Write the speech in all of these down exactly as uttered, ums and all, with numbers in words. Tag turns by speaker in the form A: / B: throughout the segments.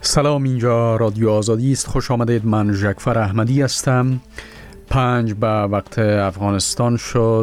A: سلام، اینجا رادیو آزادی است. خوش آمدید. من ژکفر احمدی هستم. پنج به وقت افغانستان شد.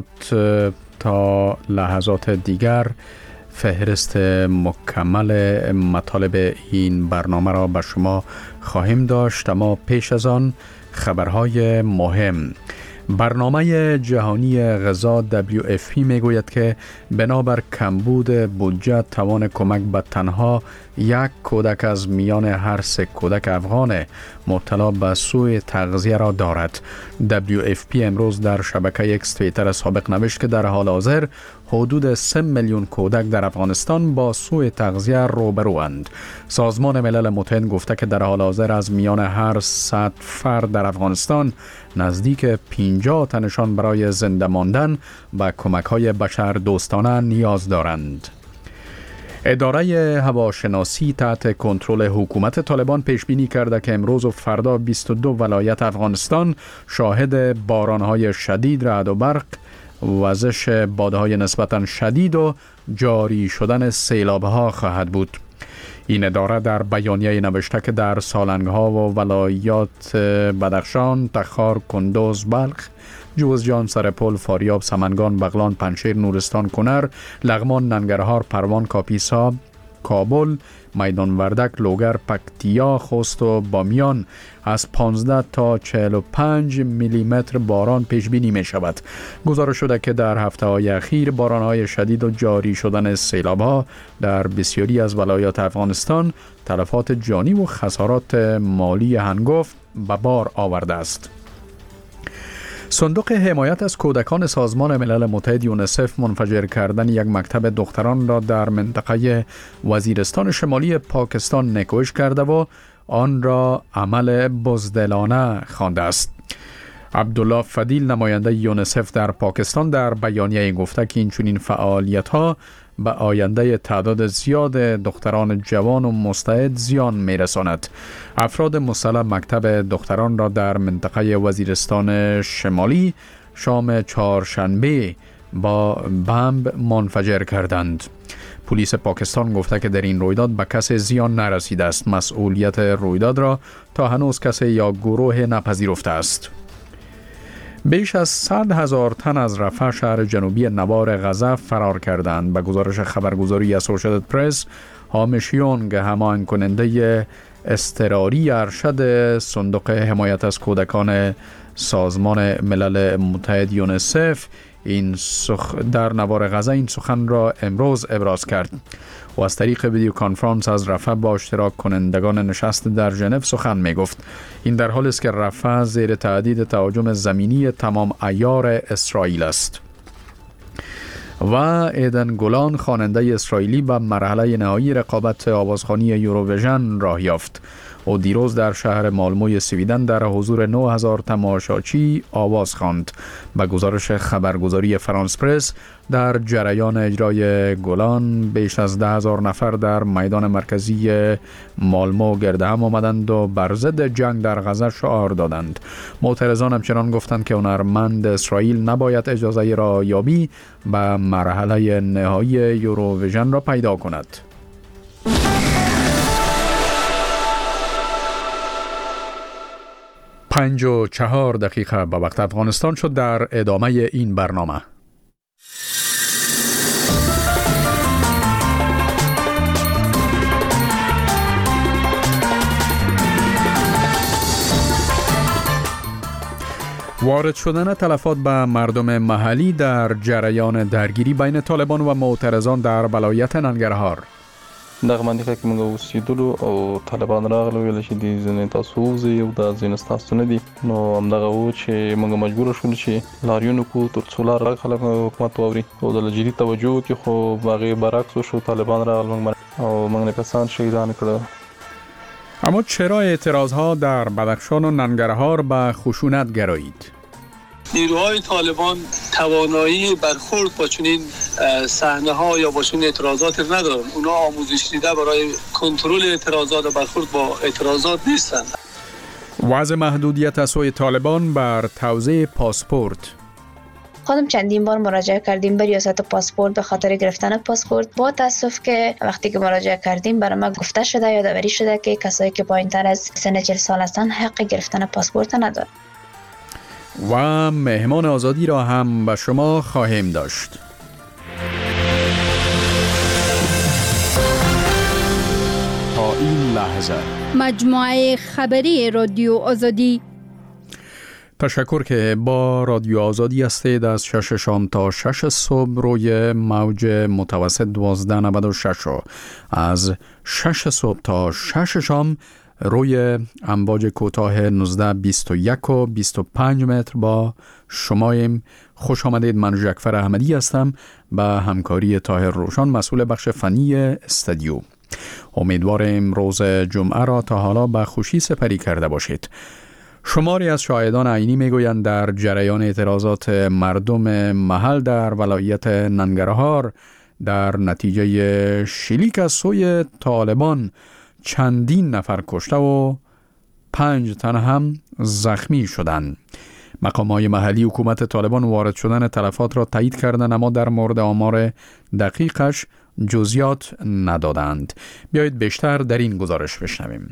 A: تا لحظات دیگر فهرست مکمل مطالب این برنامه را به شما خواهیم داشت، اما پیش از آن خبرهای مهم. برنامه جهانی غذا دبلیو اف پی می گوید که بنابر کمبود بودجه توان کمک به تنها یک کودک از میان هر سه کودک افغان مبتلا به سوء تغذیه را دارد. دبلیو اف پی امروز در شبکه اکس توییتر سابق نوشت که در حال حاضر حدود سه میلیون کودک در افغانستان با سوء تغذیه روبروند. سازمان ملل متحد گفته که در حال حاضر از میان هر صد فرد در افغانستان نزدیک پنجاه تنشان برای زنده ماندن و کمک‌های بشر دوستانه نیاز دارند. اداره هواشناسی تحت کنترل حکومت طالبان پیش بینی کرده که امروز و فردا بیست و دو ولایت افغانستان شاهد باران‌های شدید، رعد و برق، وزش بادهای نسبتاً شدید و جاری شدن سیلاب‌ها خواهد بود. این اداره در بیانیه نوشته که در سالنگ‌ها و ولایات بدخشان، تخار، کندوز، بلخ، جوزجان، سرپل، فاریاب، سمنگان، بغلان، پنجشیر، نورستان، کنر، لغمان، ننگرهار، پروان، کاپیسا، کابل، میدان وردک، لوگر، پکتیا، خوست و بامیان از پانزده تا چهل و پنج میلی متر باران پیش بینی می شود. گزارش شده که در هفته های اخیر باران های شدید و جاری شدن سیلاب ها در بسیاری از ولایات افغانستان تلفات جانی و خسارات مالی هنگفت به بار آورده است. صندوق حمایت از کودکان سازمان ملل متحد یونسف منفجر کردن یک مکتب دختران را در منطقه وزیرستان شمالی پاکستان نکوش کرده و آن را عمل بزدلانه خوانده است. عبدالله فدیل، نماینده یونسف در پاکستان، در بیانیه گفته که این چنین فعالیت‌ها به آینده تعداد زیاد دختران جوان و مستعد زیان می‌رساند. افراد مسلح مکتب دختران را در منطقه وزیرستان شمالی شام چهارشنبه با بمب منفجر کردند. پلیس پاکستان گفته که در این رویداد به کسی زیان نرسیده است. مسئولیت رویداد را تا هنوز کسی یا گروه نپذیرفته است. بیش از صد هزار تن از رفح، شهر جنوبی نوار غزه فرار کردند. به گزارش خبرگزاری اسوسییتد پرس، هامش یونگ، هماهنگ کننده اضطراری ارشد صندوق حمایت از کودکان سازمان ملل متحد یونسف، این سخ... در نوار غزه این سخن را امروز ابراز کرد و از طریق ویدیو کانفرانس از رفح با اشتراک کنندگان نشست در ژنو سخن می گفت. این در حالی است که رفح زیر تهدید تهاجم زمینی تمام عیار اسرائیل است. و ایدن گولان، خواننده اسرائیلی، به مرحله نهایی رقابت آوازخوانی یوروویژن راه یافت و دیروز در شهر مالموی سویدن در حضور نه هزار تماشاچی آواز خواند. به گزارش خبرگزاری فرانس پرس، در جریان اجرای گولان بیش از ده هزار نفر در میدان مرکزی مالمو گرد هم آمدند و بر ضد جنگ در غزه شعار دادند. معترضان همچنان گفتند که هنرمند اسرائیل نباید اجازه را یابی به مرحله نهایی یوروویژن را پیدا کند. پنج و چهار دقیقه به وقت افغانستان شد. در ادامه این برنامه وارد شدن تلفات به مردم محلی در جریان درگیری بین طالبان و معترضان در ولایت ننګرهار.
B: دغه منطقه کې موږ اوسېدلو او طالبان راغلل، ویل چې د ځینې تاسو وځئ او دا ځینې ستاسو نه دي. نو همدغه و چې موږ مجبور شولو چې لاریون وکړو تر څو لار خلک حکومت واوري او د جدي توجه وکړي، خو هغې برعکس وشو. طالبان راغلل موږ او موږ نه کسان شهیدان کړل.
A: اما چرا اعتراضها در بدخشان و ننګرهار به خشونت گرایید؟
C: نیروهای طالبان توانایی برخورد با چنین صحنه ها یا با چنین اعتراضات ندارن. اونا آموزش دیده برای کنترل اعتراضات و برخورد با اعتراضات نیستند.
A: وضع محدودیت از سوی طالبان بر توزیع پاسپورت.
D: خودم چندین بار مراجعه کردیم به ریاست پاسپورت به خاطر گرفتن پاسپورت. با تاسف که وقتی که مراجعه کردیم برای ما گفته شده، یادآوری شده که کسایی که پایین‌تر از سن چهل سال هستند حق گرفتن پاسپورت ندارند.
A: و مهمان آزادی را هم به شما خواهیم داشت. تا این لحظه
E: مجموعه خبری رادیو آزادی.
A: تشکر که با رادیو آزادی هستید. از شش شام تا شش صبح روی موج متوسط دوازده نود و شش و از شش صبح تا شش شام روی امواج کوتاه نوزده بیست و یک و بیست و پنج متر با شمایم. خوش آمدید. من ژکفر احمدی هستم به همکاری طاهر روشن مسئول بخش فنی استودیو. امیدوارم روز جمعه را تا حالا به خوشی سپری کرده باشید. شماری از شاهدان عینی میگویند در جریان اعتراضات مردم محل در ولایت ننگرهار در نتیجه شلیک از سوی طالبان چندین نفر کشته و پنج تن هم زخمی شدند. مقامات محلی حکومت طالبان وارد شدن تلفات را تایید کردند، اما در مورد آمار دقیقش جزئیات ندادند. بیایید بیشتر در این گزارش بشنویم.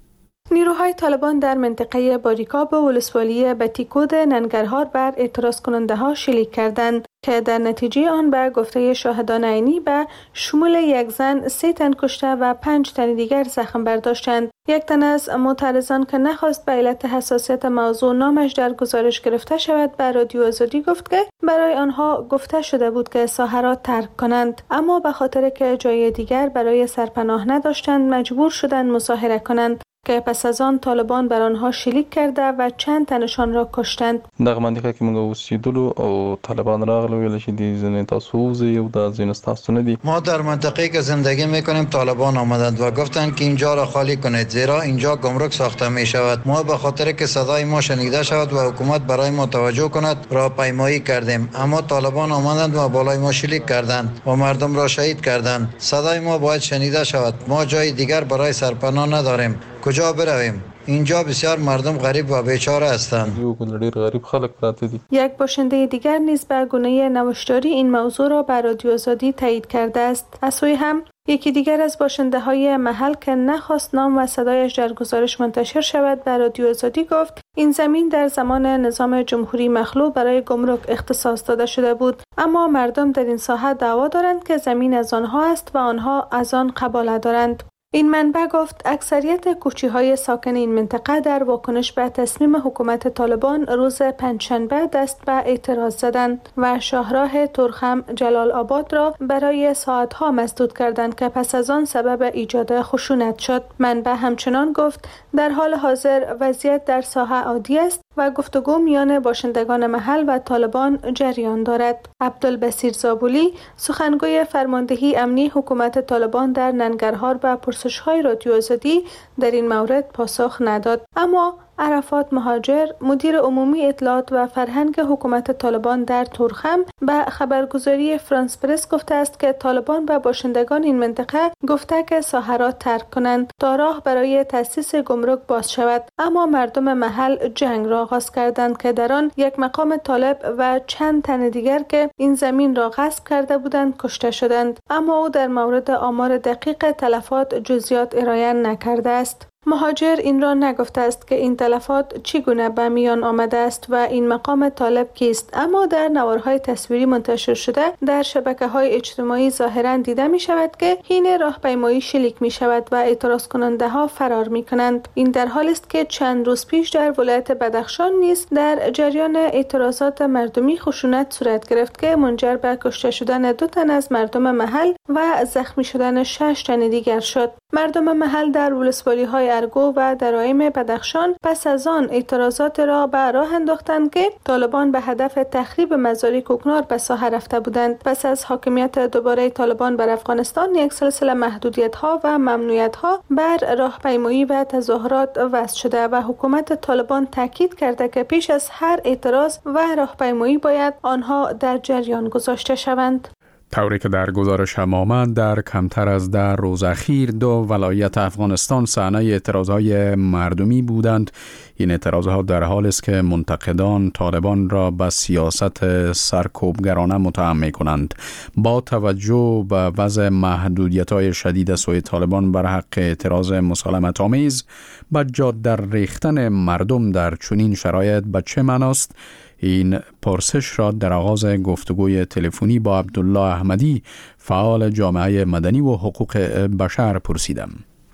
F: نیروهای طالبان در منطقه باریکاب و ولسوالی بتیکود ننگرهار بر اعتراض کننده ها شلیک کردند که در نتیجه آن به گفته شاهدان عینی به شمول یک زن سه تن کشته و پنج تن دیگر زخم برداشتند. یک تن از معترضان که نخواست به علت حساسیت موضوع نامش در گزارش گرفته شود به رادیو آزادی گفت که برای آنها گفته شده بود که ساحه را ترک کنند، اما به خاطر که جای دیگر برای سرپناه نداشتند مجبور شدند مظاهره کنند که پس از آن طالبان بر آنها شلیک کرده و چند تنشان را کشتند.
B: دغه منطقه کې موږ اوسېدلو او طالبان راغلي ویل چې د ځینې تاسو وځئ او د ځینې تاسو نه دي.
G: ما در منطقه‌ای که زندگی می‌کنیم طالبان آمدند و گفتند که اینجا را خالی کنید زیرا اینجا گمرک ساخته می شود. ما به خاطر که صدای ما شنیده شود و حکومت برای ما توجه کند راهپیمایی کردیم، اما طالبان آمدند و بالای ما شلیک کردند و مردم را شهید کردند. صدای ما باید شنیده شود. ما جای دیگر برای سرپناه نداریم. کجا برویم؟ اینجا بسیار مردم غریب و بیچاره هستند.
F: یک باشنده دیگر نیز به گونه نوشتاری این موضوع را بر رادیو آزادی تایید کرده است. از سوی هم یکی دیگر از باشنده های محل که نخواست نام و صدایش در گزارش منتشر شود بر رادیو آزادی گفت این زمین در زمان نظام جمهوری مخلوع برای گمرک اختصاص داده شده بود، اما مردم در این ساحه دعوا دارند که زمین از آنها است و آنها از آن قباله دارند. این منبع گفت اکثریت کوچی‌های ساکن این منطقه در واکنش به تصمیم حکومت طالبان روز پنجشنبه دست به اعتراض زدند و شاهراه ترخم جلال آباد را برای ساعتها مسدود کردند که پس از آن سبب ایجاد خشونت شد. منبع همچنان گفت در حال حاضر وضعیت در ساحه عادی است و گفتگو میان باشندگان محل و طالبان جریان دارد. عبدالبصیر زابولی سخنگوی فرماندهی امنی حکومت طالبان در ننگرهار به پرسش‌های رادیو آزادی در این مورد پاسخ نداد، اما عرفات مهاجر مدیر عمومی اطلاعات و فرهنگ حکومت طالبان در ترخم به خبرگزاری فرانس پرس گفته است که طالبان به باشندگان این منطقه گفته که ساحه را ترک کنند تا راه برای تأسیس گمرک باز شود، اما مردم محل جنگ را آغاز کردند که در آن یک مقام طالب و چند تن دیگر که این زمین را غصب کرده بودند کشته شدند، اما او در مورد آمار دقیق تلفات جزئیات ارائه نکرده است. مهاجر این را نگفته است که این تلفات چگونه به میان آمده است و این مقام طالب کیست، اما در نوارهای تصویری منتشر شده در شبکه‌های اجتماعی ظاهراً دیده می شود که حین راهپیمایی شلیک می شود و اعتراض کننده ها فرار می کنند. این در حالی است که چند روز پیش در ولایت بدخشان نیز در جریان اعتراضات مردمی خشونت صورت گرفت که منجر به کشته شدن دو تن از مردم محل و زخمی شدن شش تن دیگر شد. مردم محل در ولسوالی‌های ارگو و درایم بدخشان پس از آن اعتراضات را به راه انداختند که طالبان به هدف تخریب مزارع کوکنار به ساحه رفته بودند. پس از حاکمیت دوباره طالبان بر افغانستان یک سلسله محدودیت‌ها و ممنوعیت‌ها بر راهپیمایی و تظاهرات وضع شده و حکومت طالبان تاکید کرده که پیش از هر اعتراض و راهپیمایی باید آنها در جریان گذاشته شوند.
A: طوری که در گزارش هم آمد در کمتر از در روز اخیر دو ولایت افغانستان صحنه اعتراضهای مردمی بودند. این اعتراضها در حال است که منتقدان طالبان را به سیاست سرکوبگرانه متهم می‌کنند. با توجه به وضع محدودیت‌های شدید سوی طالبان بر حق اعتراض مسالمت آمیز به جاده ریختن مردم در چنین شرایط به چه معناست؟ این پرسش را در آغاز گفتگوی تلفنی با عبدالله احمدی فعال جامعه مدنی و حقوق بشر پرسیدم.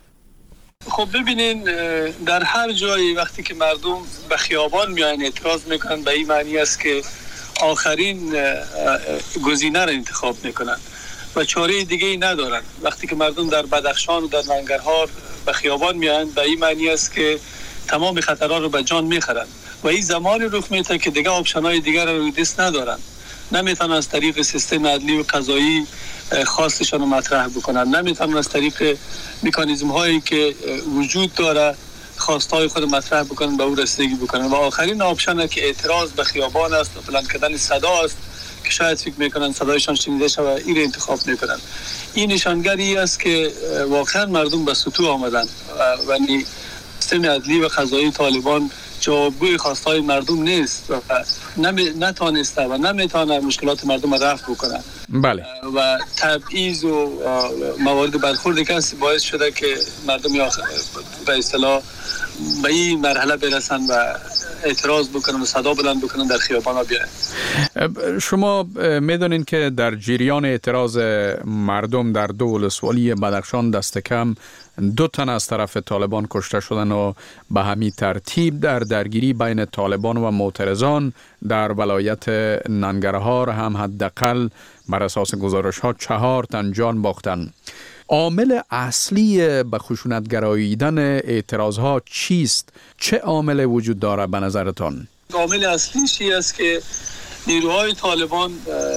C: خب ببینین، در هر جایی وقتی که مردم به خیابان میان اعتراض میکنن به این معنی است که آخرین گزینه را انتخاب میکنن و چاره دیگه ای ندارن. وقتی که مردم در بدخشان و در ننگرهار به خیابان میان به این معنی است که تمام خطرها رو به جان میخرن و این زمانی رخ میده که دیگه آپشن‌های دیگر رو دست ندارن، نمیتونن از طریق سیستم عدلی و قضایی خواستشان رو مطرح بکنن، نمیتونن از طریق مکانیزم هایی که وجود داره خواستهای خود مطرح بکنن به او رسیدگی بکنن و آخرین آپشن که اعتراض به خیابان است و بلند کردن صدا است که شاید فکر میکنن صدایشان شنیده شود و این رو انتخاب میکنن. این نشانگری است که واقعا مردم به سطوح آمدن و سیستم عدلی و قضایی طالبان جوابگوی خواستهای مردم نیست و نمی نتانسته و نمیتونه مشکلات مردم را رفع بکنه.
A: بله.
C: و تبعیض و موارد برخورد کسی باعث شده که مردم یا به اصطلاح به این مرحله برسن و اعتراض بکنن و صدا بلند بکنن در خیابانا بیاین.
A: شما میدونین که در جریان اعتراض مردم در دو ولسوالی بدخشان دست کم دو تن از طرف طالبان کشته شدن و به همین ترتیب در درگیری بین طالبان و معترضان در ولایت ننگرهار هم حداقل بر اساس گزارش ها چهار تن جان باختن. عامل اصلی به خشونت گراییدن اعتراض ها چیست؟ چه عامل وجود داره به نظرتان؟
C: عامل اصلیش این است که نیروهای طالبان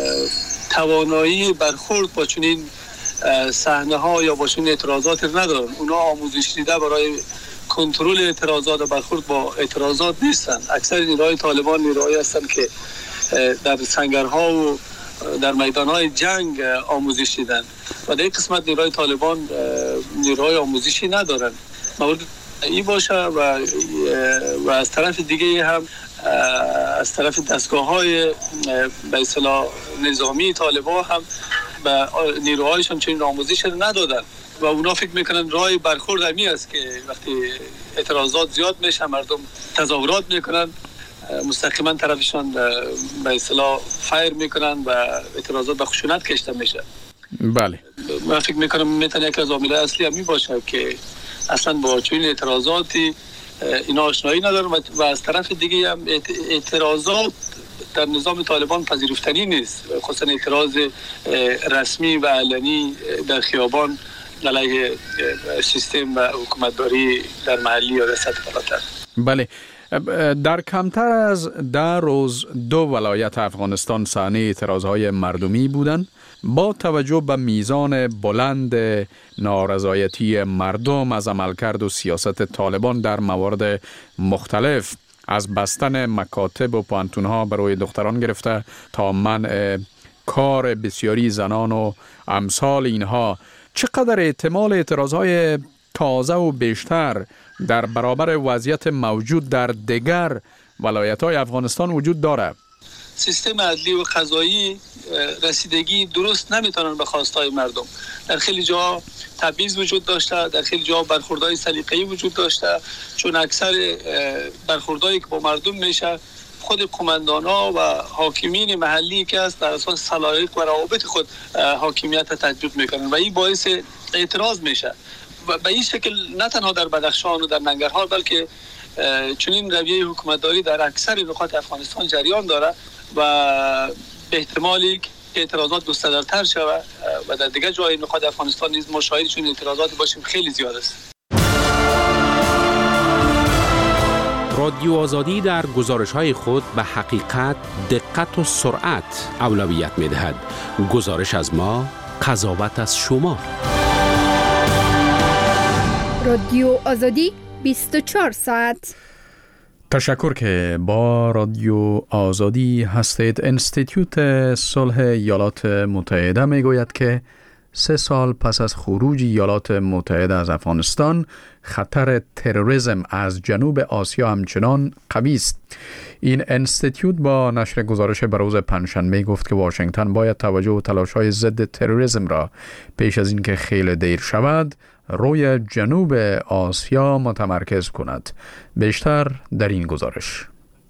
C: توانایی برخورد با چنین صحنه ها یا با چنین اعتراضات ندارن. اونا آموزش دیده برای کنترل اعتراضات و برخورد با اعتراضات نیستن. اکثر نیروهای طالبان نیروهایی هستند که در سنگرها و در میدانهای جنگ آموزش دیدن و در این قسمت نیروهای طالبان نیروهای آموزشی ندارن. مورد این باشه و و از طرف دیگه هم از طرف دستگاه‌های به اصطلاح نظامی طالبان هم به نیروهایشان چنین آموزش ندادن و اونا فکر میکنن راه برخورد همی است که وقتی اعتراضات زیاد میشه مردم تظاهرات میکنن مستقیما طرفشان به اصطلاح فایر میکنن و اعتراضات به خشونت کشته میشه.
A: بله.
C: من فکر میکنم میتونه یکی از عوامل اصلی همی باشه که اصلا با چنین اعتراضاتی اینا آشنایی ندارن و از طرف دیگه هم اعتراضات در نظام طالبان پذیرفتنی نیست، خصوصا اعتراض رسمی و علنی در خیابان علیه سیستم و حکومتداری در محلی یا سطح بالاتر.
A: بله. در کمتر از ده روز دو ولایت افغانستان صحنه اعتراضهای مردمی بودند. با توجه به میزان بلند نارضایتی مردم از عملکرد و سیاست طالبان در موارد مختلف، از بستن مکاتب و پانتونها برای دختران گرفته تا منع کار بسیاری زنان و امثال اینها، چقدر احتمال اعتراضهای تازه و بیشتر در برابر وضعیت موجود در دیگر ولایت‌های افغانستان وجود داره؟
C: سیستم عدلی و قضایی رسیدگی درست نمیتونن به خواستهای مردم. در خیلی جا تبعیض وجود داشته، در خیلی جا برخوردهای سلیقه‌ای وجود داشته، چون اکثر برخوردهایی که با مردم میشه خود قماندانا و حاکمین محلی که است در اساس سلایق و روابط خود حاکمیت تطبیق میکنن و این باعث اعتراض میشه. و به این شکل نه تنها در بدخشان و در ننگرهار بلکه چنین رویه حکومتداری در اکثر نقاط افغانستان جریان داره و به احتمالی که اعتراضات گسترده‌تر شود و در دیگر جای نقاط افغانستان نیز ما شاهد چنین اعتراضاتی باشیم خیلی زیاد است.
H: رادیو آزادی در گزارش‌های خود به حقیقت، دقت و سرعت اولویت می‌دهد. گزارش از ما، قضاوت از شما.
E: رادیو آزادی بیست و چهار ساعت.
A: تشکر که با رادیو آزادی هستید. انستیتیوت صلح ایالات متحده می گوید که سه سال پس از خروج ایالات متحده از افغانستان، خطر تروریسم از جنوب آسیا همچنان قوی است. این انستیتیوت با نشر گزارش به روز پنجشنبه گفت که واشنگتن باید توجه و تلاش‌های ضد تروریسم را پیش از اینکه خیلی دیر شود روی جنوب آسیا متمرکز کند. بیشتر در این گزارش.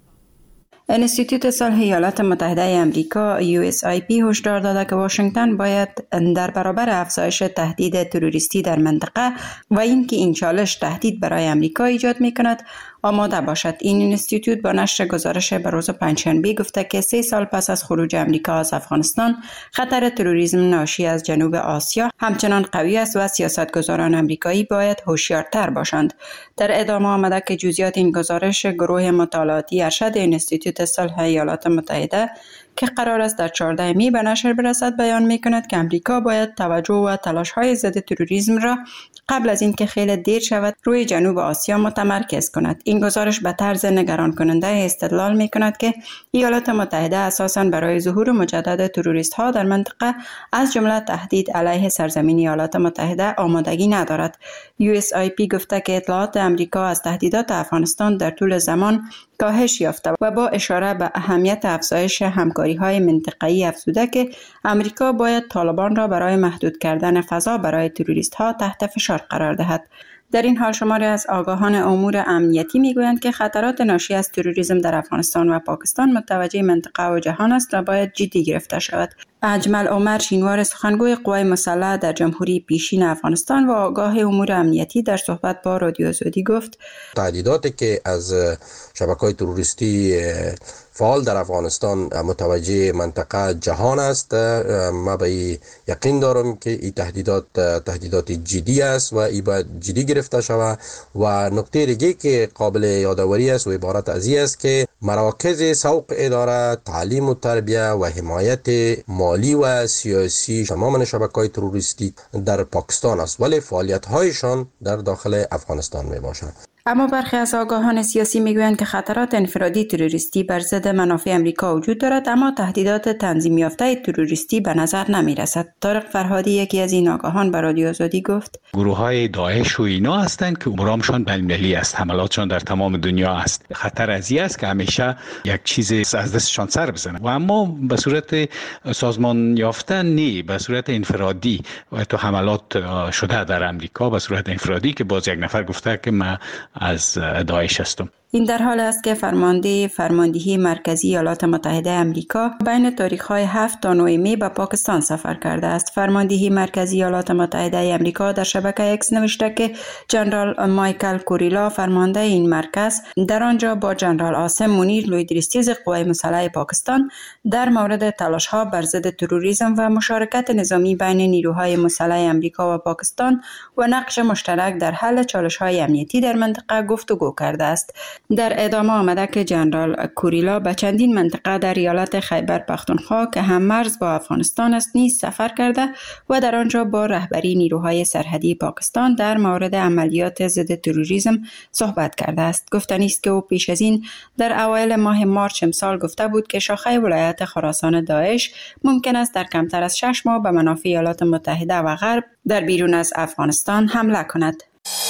I: انستیتوت صلح ایالات متحده امریکا یو اس آی پی هشدار داده که واشنگتن باید در برابر افزایش تهدید تروریستی در منطقه و اینکه این چالش تهدید برای امریکا ایجاد می‌کند آماده باشد. این انستیتوت با نشر گزارش به روز پنجشنبه گفته که سه سال پس از خروج امریکا از افغانستان، خطر تروریسم ناشی از جنوب آسیا همچنان قوی است و سیاستگزاران امریکایی باید هوشیارتر باشند. در ادامه آمده که جزئیات این گزارش گروه مطالعاتی ارشد انستیتوت صلح ایالات متحده که قرار است در چهاردهم می به نشر برسد بیان می کند که امریکا باید توجه و تلاش های ضد تروریسم را قبل از اینکه خیلی دیر شود روی جنوب آسیا متمرکز کند. این گزارش به طرز نگران کننده استدلال می کند که ایالات متحده اساساً برای ظهور مجدد تروریست ها در منطقه از جمله تهدید علیه سرزمین ایالات متحده آمادگی ندارد. یو اس آی پی گفته که اطلاعات امریکا از تهدیدات افغانستان در طول زمان کاهش یافته و با اشاره به اهمیت افزایش همکاری‌های منطقه‌ای افزوده که امریکا باید طالبان را برای محدود کردن فضا برای تروریست‌ها تحت فشار قرار دهد. در این حال شماری از آگاهان امور امنیتی میگویند که خطرات ناشی از تروریسم در افغانستان و پاکستان متوجه منطقه و جهان است و باید جدی گرفته شود. اجمل عمر شینوار، سخنگوی قوای مسلح در جمهوری پیشین افغانستان و آگاه امور امنیتی، در صحبت با رادیو آزادی گفت
J: تهدیداتی که از شبکه‌های تروریستی فعال در افغانستان متوجه منطقه جهان است، ما به یقین دارم که این تهدیدات تهدیدات جدی است و این باید جدی گرفته شود. و نکته دیگه که قابل یادآوری است و عبارت از این است که مراکز سوق اداره، تعلیم و تربیه و حمایت مالی و سیاسی تمام شبکه‌های تروریستی در پاکستان است، ولی فعالیت‌هایشان در داخل افغانستان میباشد.
I: اما برخی از آگاهان سیاسی میگویند که خطرات انفرادی تروریستی بر ضد منافع امریکا وجود دارد، اما تهدیدات تنظیم یافته تروریستی به نظر نمی رسد. طارق فرهادی، یکی از این آگاهان، به رادیو آزادی گفت
K: گروه های داعش و اینا هستند که امرامشان بین‌المللی است، حملاتشان در تمام دنیا است. خطر از این است که همیشه یک چیز از دستشان سر بزنه، و اما به صورت سازمان یافته نه، به صورت انفرادی و تو حملات شده در امریکا به صورت انفرادی که باز یک نفر گفته که من از داعش هستم.
I: این در حال است که فرمانده فرماندهی مرکزی ایالات متحده امریکا بین تاریخ‌های هفت تا نه می به پاکستان سفر کرده است. فرماندهی مرکزی ایالات متحده امریکا در شبکه اکس نوشته که جنرال مایکل کوریلا، فرمانده این مرکز، در آنجا با جنرال عاصم منیر، لویدریستیز قوای مسلح پاکستان در مورد تلاش‌ها بر ضد تروریسم و مشارکت نظامی بین نیروهای مسلح امریکا و پاکستان و نقش مشترک در حل چالش‌های امنیتی در منطقه گفتگو کرده است. در ادامه آمده که جنرال کوریلا به چندین منطقه در ایالت خیبر پختونخوا که هم مرز با افغانستان است نیز سفر کرده و در آنجا با رهبری نیروهای سرحدی پاکستان در مورد عملیات ضد تروریسم صحبت کرده است. گفتنی است که او پیش از این در اوایل ماه مارچ امسال گفته بود که شاخه ولایت خراسان داعش ممکن است در کمتر از شش ماه به منافع ایالات متحده و غرب در بیرون از افغانستان حمله کند.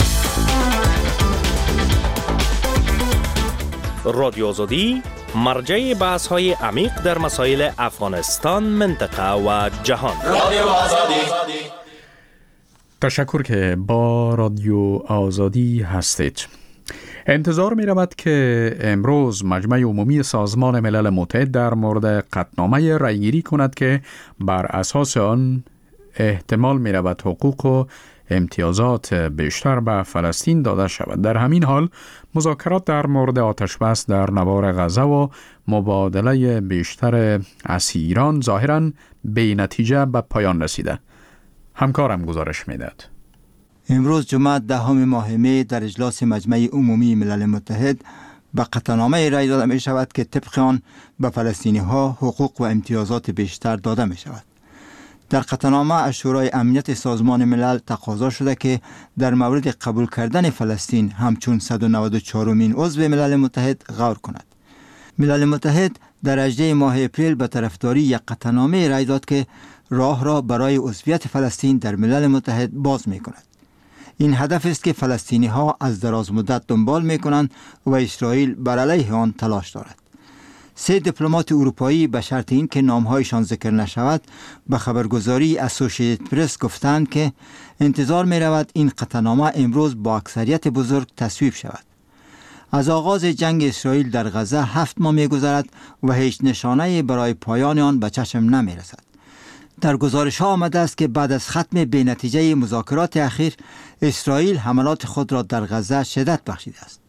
L: رادیو آزادی، مرجع بحث های عمیق در مسائل افغانستان، منطقه و جهان. رادیو آزادی.
A: تشکر که با رادیو آزادی هستید. انتظار می رود که امروز مجمع عمومی سازمان ملل متحد در مورد قطعنامه رأیگیری کند که بر اساس آن احتمال می رود حقوق و امتیازات بیشتر به فلسطین داده شود. در همین حال مذاکرات در مورد آتشبس در نوار غزه و مبادله بیشتر اسیران ظاهراً بی نتیجه به پایان رسیده. همکارم گزارش میدهد.
M: امروز جمعه دهم ماه می در اجلاس مجمع عمومی ملل متحد به قطعنامه رأی داده می شود که طبق آن به فلسطینی ها حقوق و امتیازات بیشتر داده می شود. در قطعنامه از شورای امنیت سازمان ملل تقاضا شده که در مورد قبول کردن فلسطین همچون صد و نود و چهارمین عضو ملل متحد غور کند. ملل متحد در هجدهم ماه اپریل به طرفداری یک قطعنامه رای داد که راه را برای عضویت فلسطین در ملل متحد باز می کند. این هدف است که فلسطینی ها از دراز مدت دنبال می کنند و اسرائیل بر علیه آن تلاش دارد. سه دیپلمات اروپایی به شرط این که نامهایشان ذکر نشود به خبرگزاری اسوسییتد پرس گفتند که انتظار می رود این قطعنامه امروز با اکثریت بزرگ تصویب شود. از آغاز جنگ اسرائیل در غزه هفت ماه می گذرد و هیچ نشانه برای پایان آن به چشم نمی رسد. در گزارش ها آمده است که بعد از ختم بی نتیجه مذاکرات اخیر اسرائیل حملات خود را در غزه شدت بخشیده است.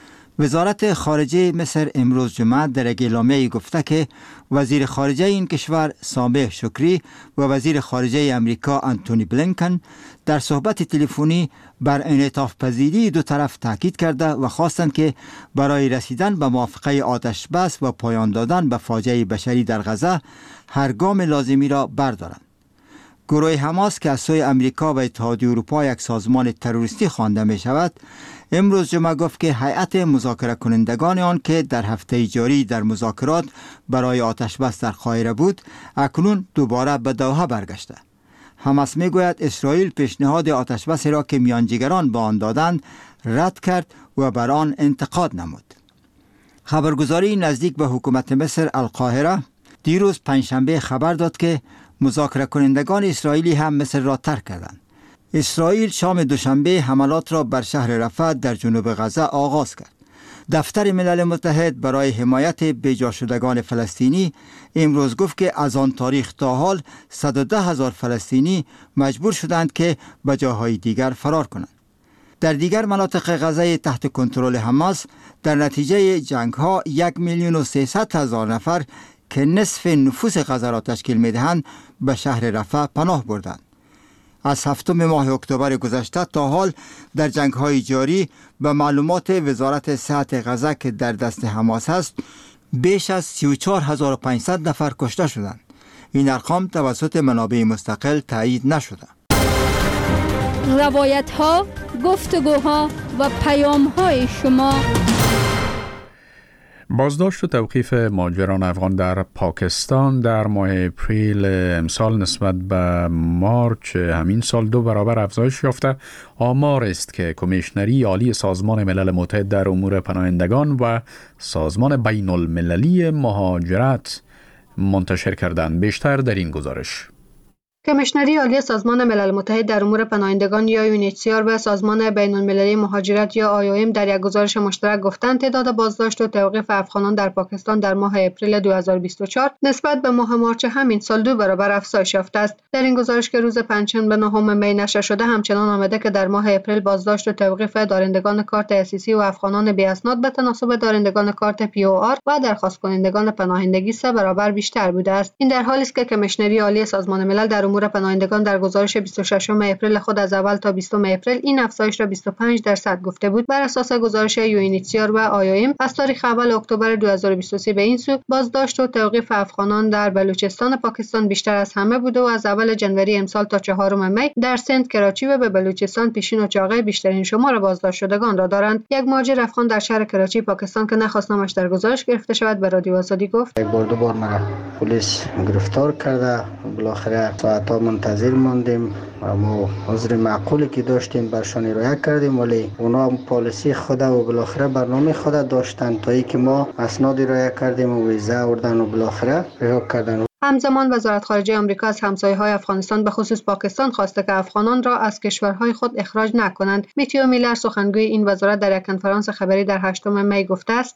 M: وزارت خارجه مصر امروز جمعه در یک اعلامیه گفته که وزیر خارجه این کشور سامح شکری و وزیر خارجه امریکا آنتونی بلینکن در صحبت تلفنی بر انعطاف پذیری دو طرف تاکید کرده و خواستند که برای رسیدن به موافقه آتش بس و پایان دادن به فاجعه بشری در غزه هر گام لازمی را بردارند. گروه حماس که از سوی امریکا و اتحادیه اروپا یک سازمان تروریستی خوانده می شود، امروز جمعه گفت که هیئت مذاکره کنندگان آن که در هفته جاری در مذاکرات برای آتش بس در قاهره بود، اکنون دوباره به دوحه برگشته. حماس می گوید اسرائیل پیشنهاد آتش بس را که میانجیگران به آن دادند رد کرد و بر آن انتقاد نمود. خبرگزاری نزدیک به حکومت مصر القاهره دیروز پنجشنبه خبر داد که مذاکره کنندگان اسرائیلی هم مصر را ترک کردند. اسرائیل شام دوشنبه حملات را بر شهر رفح در جنوب غزه آغاز کرد. دفتر ملل متحد برای حمایت بیجا شدگان فلسطینی امروز گفت که از آن تاریخ تا حال صد و ده هزار فلسطینی مجبور شدند که به جاهای دیگر فرار کنند. در دیگر مناطق غزه تحت کنترل حماس در نتیجه جنگ ها یک میلیون و سیصد هزار نفر که نصف نفوس غزه را تشکیل می‌دهند به شهر رفح پناه بردند. از هفتم ماه اکتبر گذشته تا حال در جنگ‌های جاری به معلومات وزارت صحت غزه که در دست حماس است بیش از سی و چهار هزار و پانصد نفر کشته شدند. این ارقام توسط منابع مستقل تایید نشده.
E: روایت‌ها، گفتگوها و پیام‌های شما.
A: بازداشت و توقیف مهاجران افغان در پاکستان در ماه اپریل امسال نسبت به مارچ همین سال دو برابر افزایش یافته. آمار است که کمیشنری عالی سازمان ملل متحد در امور پناهندگان و سازمان بین المللی مهاجرت منتشر کردند. بیشتر در این گزارش.
N: کمیشنری عالی سازمان ملل متحد در امور پناهندگان یا یو ان اچ سی آر و سازمان بین المللی مهاجرت یا آی او ام در یک گزارش مشترک گفتند تعداد بازداشت و توقیف افغانان در پاکستان در ماه اپریل دو هزار و بیست و چهار نسبت به ماه مارچ همین سال دو برابر افزایش یافته است. در این گزارش که روز پنجشنبه نهم می نشر شده همچنان آمده که در ماه اپریل بازداشت و توقیف دارندگان کارت اسیسی و افغانان بی اسناد به تناسب دارندگان کارت پی او آر و درخواست کنندگان پناهندگی سه برابر بیشتر بوده است. این در حالی است که کمیشنری عالی سازمان ملل در امور پناهندگان در گزارش بیست و ششم اپریل خود از اول تا بیستم اپریل این افزایش را بیست و پنج درصد گفته بود. بر اساس گزارش یو ان اچ سی آر و آی او ام از تاریخ اول اکتبر دو هزار و بیست و سه به این سو بازداشت و توقیف افغانان در بلوچستان پاکستان بیشتر از همه بوده و از اول جنوری امسال تا چهارم می در سند، کراچی و به بلوچستان پیشین و چاغه بیشترین شمار بازداشت شدگان را دارند. یک مهاجر افغان در شهر کراچی پاکستان که نخواست نامش در گزارش گرفته شود به رادیو آزادی گفت:
O: یک بار دو بار مرا پلیس گرفتار کرده، بالاخره ساعت‌ها منتظر ماندیم، اما عذر معقولی که داشتیم برشان ارائه کردیم، ولی اونا پالیسی خود و بالاخره برنامه خود داشتن تا اینکه ما اسناد ارائه کردیم و ویزا آوردن و بالاخره رها کردن.
N: همزمان وزارت خارجه آمریکا از همسایه‌های افغانستان به خصوص پاکستان خواسته که افغانان را از کشورهای خود اخراج نکنند. میتیو میلر سخنگوی این وزارت در یک کنفرانس خبری در هشتم می گفته است: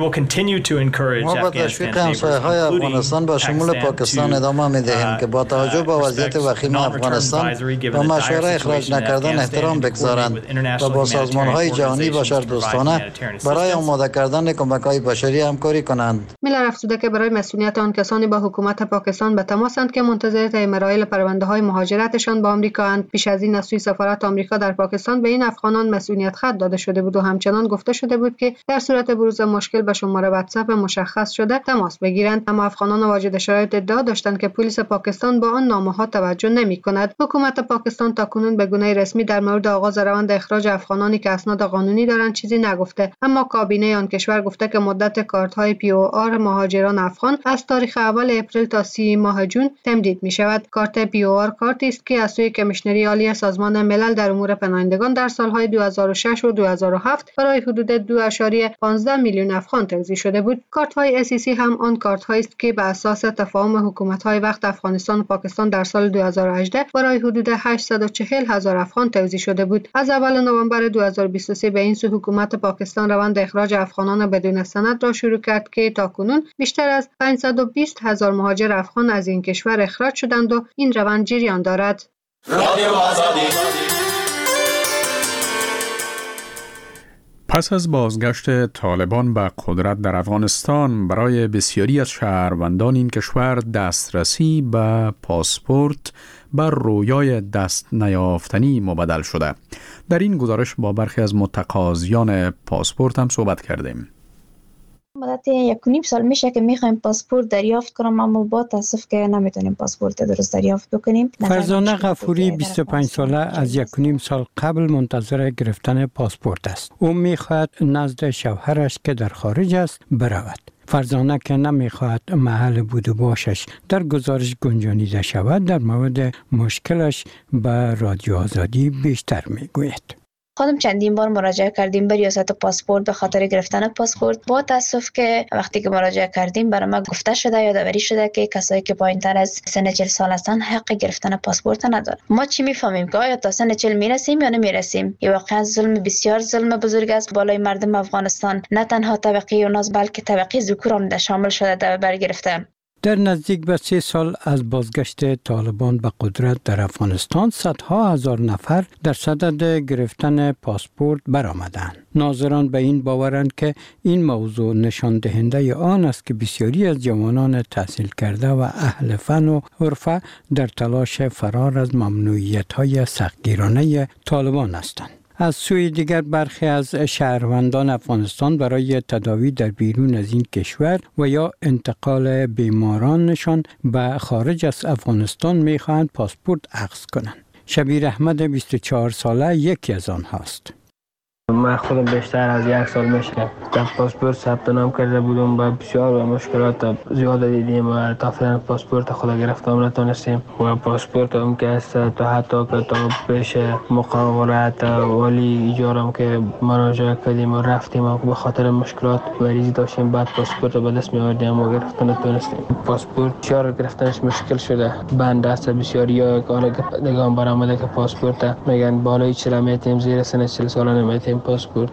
G: ما با تشویق همسایه‌های افغانستان با شمول پاکستان ادامه می‌دهیم که با توجه به وضعیت وخیم افغانستان و مشوره اخراج نکردن احترام بگذارند و با سازمان‌های جهانی بشردوستانه برای آماده کردن کمک‌های بشری همکاری کنند.
N: میلر افزوده که برای مسئولیت آن کسانی با حکومت پاکستان به تماسند که منتظر طی مراحل پرونده‌های مهاجرتشان با آمریکا اند. پیش از این از سوی سفارت آمریکا در پاکستان به این افغانان مسئولیت خط داده شده بود و همچنان گفته شده بود که در صورت بروز مشکل به شماره واتساپ مشخص شده تماس بگیرند، اما افغانان واجد شرایط ادعا داشتند که پلیس پاکستان با آن نامه‌ها توجه نمی‌کند. حکومت پاکستان تاکنون به گونه رسمی در مورد آغاز روند اخراج افغانانی که اسناد قانونی دارند چیزی نگفته، اما کابینه آن کشور گفته که مدت کارت‌های پی او آر مهاجران افغان از تاریخ اول اپریل تا سی ماه جون تمدید می‌شود. کارت پی او آر کارتی است که از سوی کمیشنری عالی سازمان ملل در امور پناهندگان در سال‌های دو هزار و شش و دو هزار و هفت برای حدود دو ممیز پانزده میلیون افغان توزیع شده بود. کارت‌های اس ای سی هم آن کارت‌هایی است که به اساس تفاهم حکومت‌های وقت افغانستان و پاکستان در سال دو هزار و هجده برای حدود هشتصد و چهل هزار افغان توزیع شده بود. از اول نوامبر دو هزار و بیست و سه به این سو حکومت پاکستان روند اخراج افغانان بدون سند را شروع کرد که تاکنون بیشتر از پانصد و بیست هزار مهاجر افغان از این کشور اخراج شدند و این روند جریان دارد. رادیو آزادی.
A: پس از بازگشت طالبان به قدرت در افغانستان، برای بسیاری از شهروندان این کشور دسترسی به پاسپورت بر رویای دست نیافتنی مبدل شده. در این گزارش با برخی از متقاضیان پاسپورت هم صحبت کردیم.
D: مدت یک و نیم سال میشه که میخوایم پاسپورت دریافت کنیم، اما با تاسف که نمیتونیم پاسپورت درست دریافت بکنیم.
P: فرزانه غفوری بیست و پنج ساله از یک و نیم سال قبل منتظر گرفتن پاسپورت است. او میخواهد نزد شوهرش که در خارج است برود. فرزانه که نمیخواهد محل بود و باشش در گزارش گنجانیده شود، در مورد مشکلش به رادیو آزادی بیشتر میگوید.
D: خودم چندین بار مراجعه کردیم به ریاست پاسپورت به خاطر گرفتن پاسپورت. با تاسف که وقتی که مراجعه کردیم برای ما گفته شده، یادآوری شده که کسایی که پایین‌تر از سن چهل سال هستند حق گرفتن پاسپورت ندارند. ما چی میفهمیم که آیا تا سن چهل میرسیم یا نمیرسیم؟ این واقعا ظلم بسیار ظلم بزرگ است بالای مردم افغانستان. نه تنها طبقه اوناس بلکه طبقه ذکور هم شامل شده در بر گرفته.
P: در نزدیک به سه سال از بازگشت طالبان به قدرت در افغانستان، صدها هزار نفر در صدد گرفتن پاسپورت برآمدند. ناظران به این باورند که این موضوع نشان دهنده آن است که بسیاری از جوانان تحصیل کرده و اهل فن و حرفه در تلاش فرار از ممنوعیت‌های سختگیرانه طالبان هستند. از سوی دیگر برخی از شهروندان افغانستان برای تداوی در بیرون از این کشور و یا انتقال بیمارانشان به خارج از افغانستان می‌خواهند پاسپورت اخذ کنند. شبیر احمد بیست و چهار ساله یکی از آنهاست.
Q: من خودم بیشتر از یک سال میشه که در پاسپورت ثبت نام کرده بودم و بسیار و مشکلات زیاد دیدیم و تا فعلا پاسپورت خود گرفتم نتونستیم و پاسپورت هم که است تا حتی که تا پیش مقام ولایت ولی اجارم که مراجعه کردیم و رفتیم و به خاطر مشکلات مریضی داشتیم، بعد پاسپورت به دست می آوردیم و گرفتن نتونستیم. پاسپورت بسیار گرفتنش مشکل شده. بند است بسیاری یا دیگه برآمده که پاسپورت میگن بالای چهل میتیم، زیر سن چهل سال نمیتیم پاسپورت.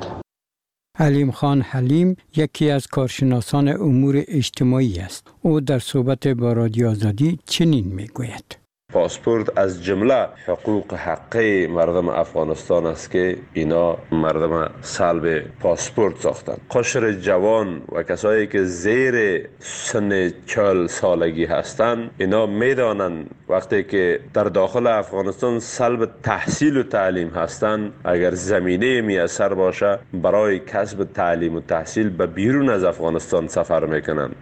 P: حلیم خان حلیم یکی از کارشناسان امور اجتماعی است. او در صحبت با رادیو آزادی چنین میگوید:
R: پاسپورت از جمله حقوق حقی مردم افغانستان است که اینا مردم سلب پاسپورت ساختند. قشر جوان و کسایی که زیر سن چهل سالگی هستند اینا میدانند وقتی که در داخل افغانستان سلب تحصیل و تعلیم هستند، اگر زمینه میسر باشه برای کسب تعلیم و تحصیل به بیرون از افغانستان سفر میکنند.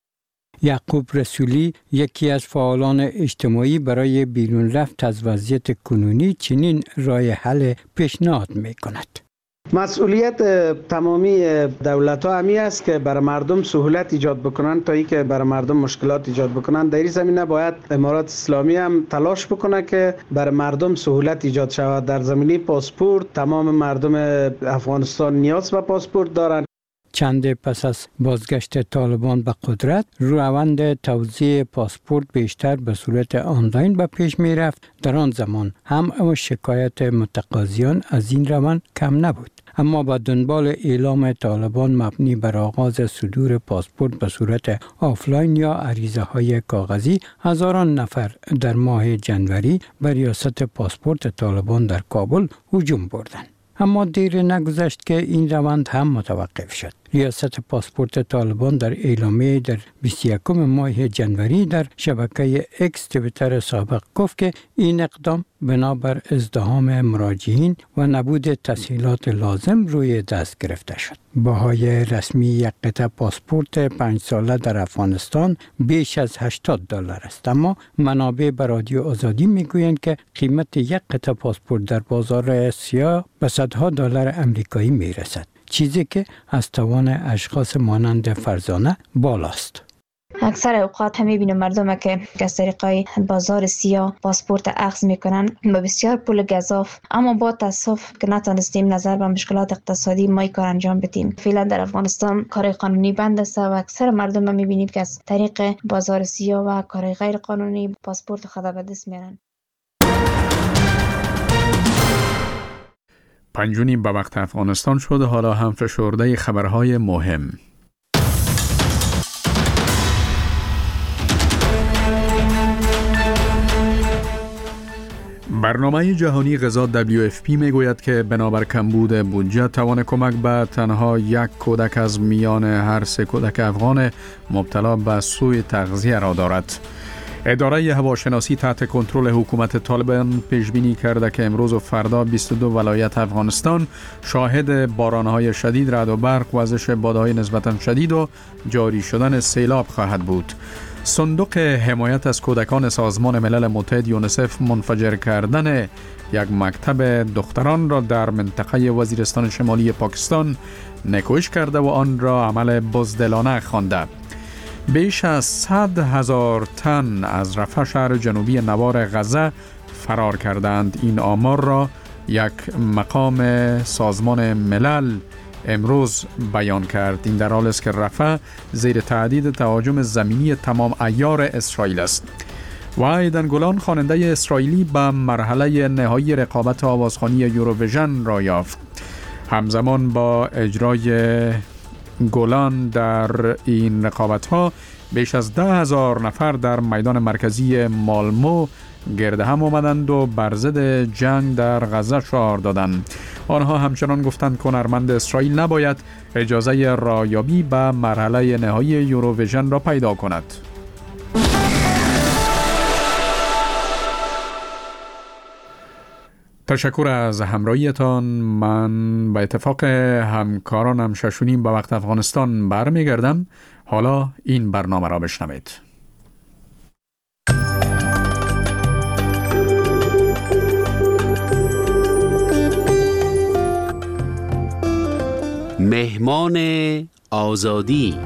P: یعقوب رسولی یکی از فعالان اجتماعی برای بیرون رفت از وضعیت کنونی چنین راه حل پیشنهاد میکند.
S: مسئولیت تمامی دولت ها همی است که برای مردم سهولت ایجاد بکنند تا اینکه برای مردم مشکلات ایجاد بکنند. در این زمینه باید امارات اسلامی هم تلاش بکنه که برای مردم سهولت ایجاد شود. در زمینه پاسپورت تمام مردم افغانستان نیاز به پاسپورت دارند.
P: چند پس از بازگشت طالبان به قدرت، روند توزیع پاسپورت بیشتر به صورت آنلاین به پیش می رفت. در آن زمان هم شکایت متقاضیان از این روند کم نبود. اما با دنبال اعلام طالبان مبنی بر آغاز صدور پاسپورت به صورت آفلاین یا عریضه های کاغذی، هزاران نفر در ماه جنوری به ریاست پاسپورت طالبان در کابل هجوم بردند. اما دیر نگذشت که این روند هم متوقف شد. ریاست پاسپورت طالبان در اعلامیه در بیست و یکم ماه جنوری در شبکه اکس توییتر سابق گفت که این اقدام بنابر ازدحام مراجعین و نبود تسهیلات لازم روی دست گرفته شد. بهای رسمی یک قطعه پاسپورت پنج ساله در افغانستان بیش از هشتاد دلار است، اما منابع به رادیو آزادی میگویند که قیمت یک قطعه پاسپورت در بازار سیاه به صدها دلار امریکایی میرسد، چیزی که از توان اشخاص مانند فرزانه بالاست.
D: اکثر اوقات هم میبینیم مردم که از طریقای بازار سیاه پاسپورت اخذ میکنن با بسیار پول گزاف، اما با تاسف که نتونستیم نظر به مشکلات اقتصادی ما کار انجام بدیم. فعلا در افغانستان کار قانونی بند است و اکثر مردم هم میبینیم که از طریق بازار سیاه و کار غیر قانونی پاسپورت خود به دست میارن.
A: پنجونیم به وقت افغانستان شد. حالا هم فشرده خبرهای مهم. برنامه جهانی غذا دبلیو اف پی می گوید که بنابر کمبود بودجه توان کمک به تنها یک کودک از میان هر سه کودک افغان مبتلا به سوء تغذیه را دارد. اداره هواشناسی تحت کنترل حکومت طالبان پیش بینی کرده که امروز و فردا بیست و دو ولایت افغانستان شاهد بارانهای شدید، رعد و برق، وزش بادهای نسبتاً شدید و جاری شدن سیلاب خواهد بود. صندوق حمایت از کودکان سازمان ملل متحد یونیسف منفجر کردن یک مکتب دختران را در منطقه وزیرستان شمالی پاکستان نکوش کرده و آن را عمل بزدلانه خوانده. بیش از صد هزار تن از رفح شهر جنوبی نوار غزه فرار کردند. این آمار را یک مقام سازمان ملل امروز بیان کرد. این در حالی است که رفح زیر تهدید تهاجم زمینی تمام عیار اسرائیل است. و ایدن گولان خواننده اسرائیلی به مرحله نهایی رقابت آوازخوانی یوروویژن را یافت. همزمان با اجرای گولان در این رقابت ها بیش از ده هزار نفر در میدان مرکزی مالمو گرد هم آمدند و بر ضد جنگ در غزه شعار دادند. آنها همچنان گفتند که هنرمند اسرائیل نباید اجازه رایابی به مرحله نهایی یوروویژن را پیدا کند. تشکر از همراهیتان. من به اتفاق همکارانم ششونیم به وقت افغانستان برمیگردم. حالا این برنامه را بشنوید.
H: مهمان آزادی.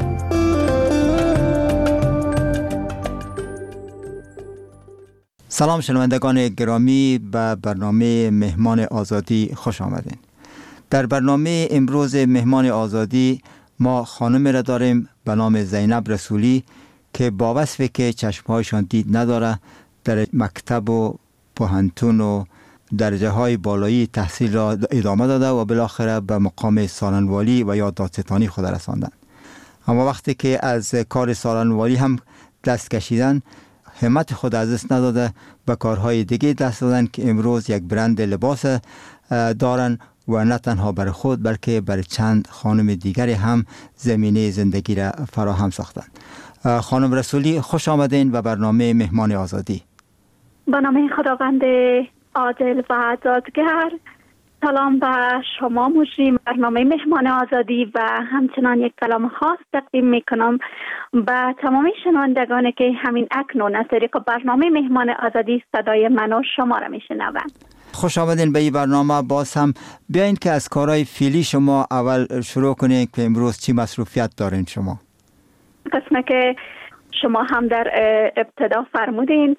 M: سلام شنوندگان گرامی، به برنامه مهمان آزادی خوش آمدین. در برنامه امروز مهمان آزادی ما خانم را داریم به نام زینب رسولی که با وصفی که چشمهایشان دید نداره در مکتب و پوهنتون و درجه های بالایی تحصیل را ادامه داده و بالاخره به مقام سالنوالی و یا دادستانی خود رساندند. اما وقتی که از کار سالنوالی هم دست کشیدن، همت خود از دست نداده به کارهای دیگه دست دادن که امروز یک برند لباس دارن و نه تنها برای خود بلکه برای چند خانم دیگری هم زمینه زندگی را فراهم ساختن. خانم رسولی خوش آمدین به برنامه مهمان آزادی.
T: به نام خداوند عادل و دادگر، سلام به شما مجری برنامه مهمان آزادی و همچنان یک کلام خاص تقدیم میکنم به تمامی شنوندگانی که همین اکنون از طریق برنامه مهمان آزادی صدای من و شما را میشنوند.
M: خوش آمدین به این برنامه. باز هم بیاین که از کارهای فعلی شما اول شروع کنین که امروز چی مصروفیت دارین شما؟
T: قسمه که شما هم در ابتدا فرمودین،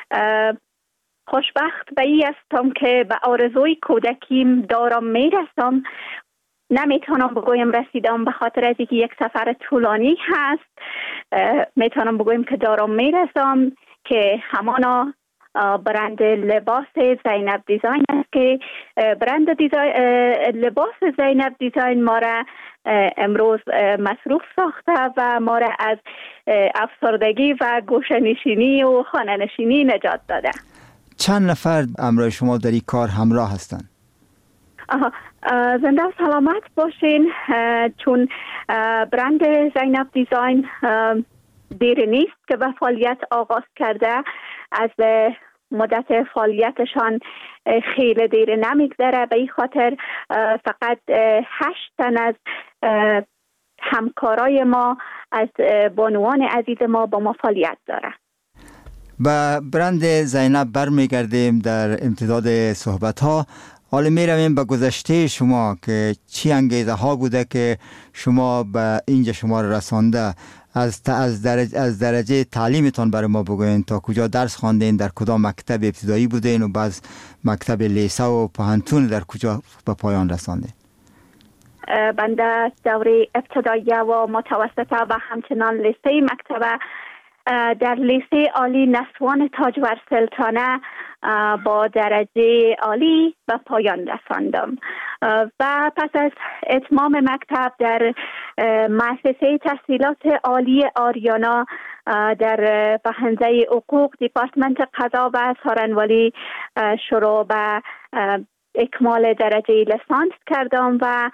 T: خوشبخت به این هستم که به آرزوی کودکیم دارم میرسم. نمیتونم بگویم رسیدم به خاطر از اینکه یک سفر طولانی هست. میتونم بگویم که دارم میرسم که همانا برند لباس زینب دیزاین است که برند دیزاین لباس زینب دیزاین ما را امروز مصروف ساخته و ما را از افسردگی و گوشه‌نشینی و خانه‌نشینی نجات داده.
M: چند نفر همراه شما در این کار همراه هستند؟
T: زنده و سلامت باشین. چون برند زینب دیزاین دیر نیست که به فعالیت آغاز کرده، از مدت فعالیتشان خیلی دیر نمیگذره. به این خاطر فقط هشت تن از همکارای ما، از بانوان عزیز ما با ما فعالیت داره.
M: با برند زینب برمیگردیم در امتداد صحبت ها. حالا می رویم به گذشته شما که چی انگیزه ها بوده که شما به اینجا شما را رسانده. از از درجه از درجه تعلیمتان برای ما بگوین، تا کجا درس خواندین، در کدام مکتب ابتدایی بودین و بعد مکتب لیسه و پوهنتون در کجا به پایان رساندین؟
T: بنده دوره ابتدایی و متوسطه و همچنان لیسه مکتب در لیسه عالی نسوان تاجور سلطانه با درجه عالی به پایان رساندم و پس از اتمام مکتب در مؤسسه تحصیلات عالی آریانا در بحنزه حقوق دیپارتمنت قضا و سارنوالی شروع به اکمال درجه لیسانس کردم و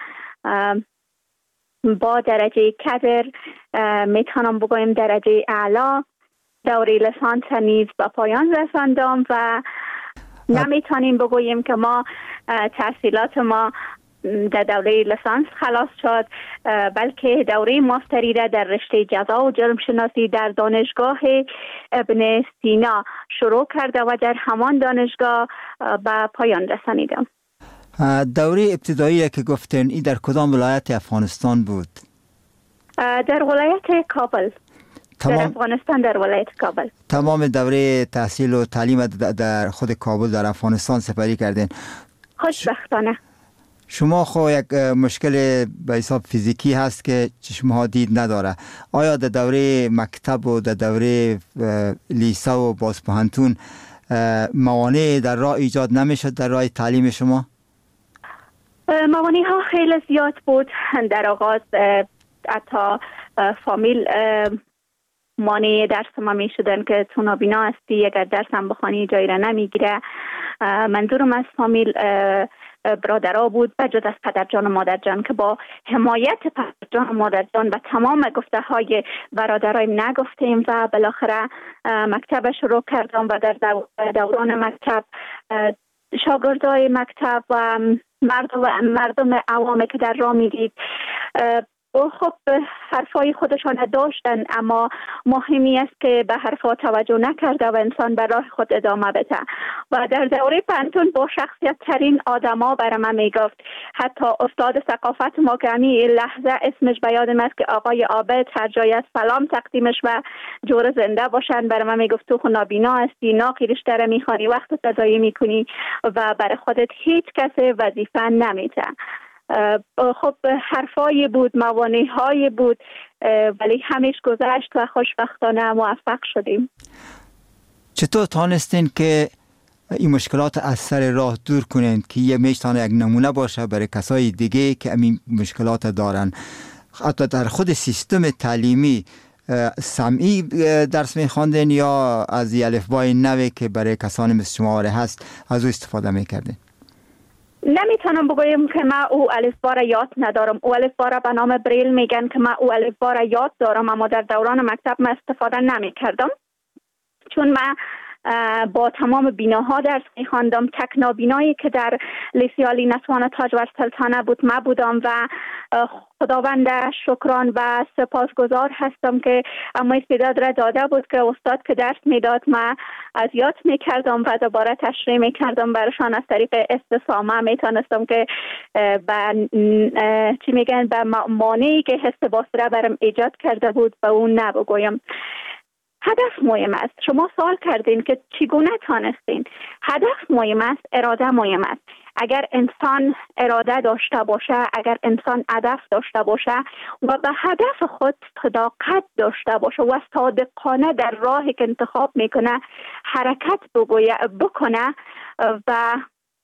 T: با درجه کدر میتونم بگویم درجه اعلا دوره لیسانس نیز به پایان رساندم و نمیتونیم بگوییم که ما تحصیلات ما در دوره لیسانس خلاص شد، بلکه دوره ماستری را در رشته جزا و جرم شناسی در دانشگاه ابن سینا شروع کرده و در همان دانشگاه به پایان رسانیدم.
M: دوره ابتدایی که گفتین این در کدام ولایت افغانستان بود؟
T: در ولایت کابل.
M: تمام...
T: در افغانستان در ولایت کابل.
M: تمام دوره تحصیل و تعلیم در خود کابل در افغانستان سپری کردین.
T: خوشبختانه.
M: شما خو یک مشکل به حساب فیزیکی هست که چشمها دید نداره. آیا در دوره مکتب و در دوره لیسه و باز پوهنتون موانع در راه ایجاد نمیشد در راه تعلیم شما؟
T: موانع ها خیلی زیاد بود. در آغاز حتی فامیل مانع درس ما می شدن که تو نابینا هستی، اگر درس هم بخوانی جایی را نمیگیره. منظورم از فامیل برادرها بود بجز از پدرجان و مادرجان که با حمایت پدرجان و مادرجان و تمام گفته های برادرایم نگفتیم و بالاخره مکتب شروع کردم و در دوران مکتب شاگردای مکتب و مردم مردم عوامی که در راه میدید خب حرفای خودشان داشتن، اما مهمی است که به حرفا توجه نکرده و انسان به راه خود ادامه بده. و در دوره پنتون با شخصیت ترین آدما برای من میگفت، حتی استاد ثقافت ما که همی لحظه اسمش به یادم است که آقای عابد، هر جای از سلام تقدیمش و جور زنده باشن، برای من میگفت تو نابینا هستی، ناقی رشته را میخوانی، وقت تضایع میکنی و برای خودت هیچ کس وظیفه نمیده. خب حرفایی بود، موانع های بود، ولی همیش گذشت و خوشبختانه موفق شدیم.
M: چطور تانستین که این مشکلات از سر راه دور کنین که یه میشتانه یک نمونه باشه برای کسای دیگه که این مشکلات دارن؟ حتی در خود سیستم تعلیمی سمعی درس میخواندین یا از الفبای نوی که برای کسانی مثل شما هست از او استفاده میکردین؟
T: نمیتونم بگویم که من او الفبا را یاد ندارم. او الفبا را به نام بریل میگن که من او الفبا را یاد دارم، اما در دوران مکتب من استفاده نمی کردم، چون من با تمام بیناها درس میخواندم. تک نابینایی که در لیسه عالی نسوان تاجور سلطانه بود من بودم و خداوند شکران و سپاسگزار هستم که اما استعداد را داده بود که استاد که درس میداد من از یاد میکردم و دوباره تشریح میکردم برشان. از طریق استسامه میتونستم که به چی میگن به مانعی که حس باسره برم ایجاد کرده بود به اون نبگویم. هدف مهم است. شما سوال کردین که چگونه تانستین. هدف مهم است، اراده مهم است. اگر انسان اراده داشته باشه، اگر انسان هدف داشته باشه و به هدف خود صداقت داشته باشه و صادقانه در راهی که انتخاب میکنه حرکت بکنه و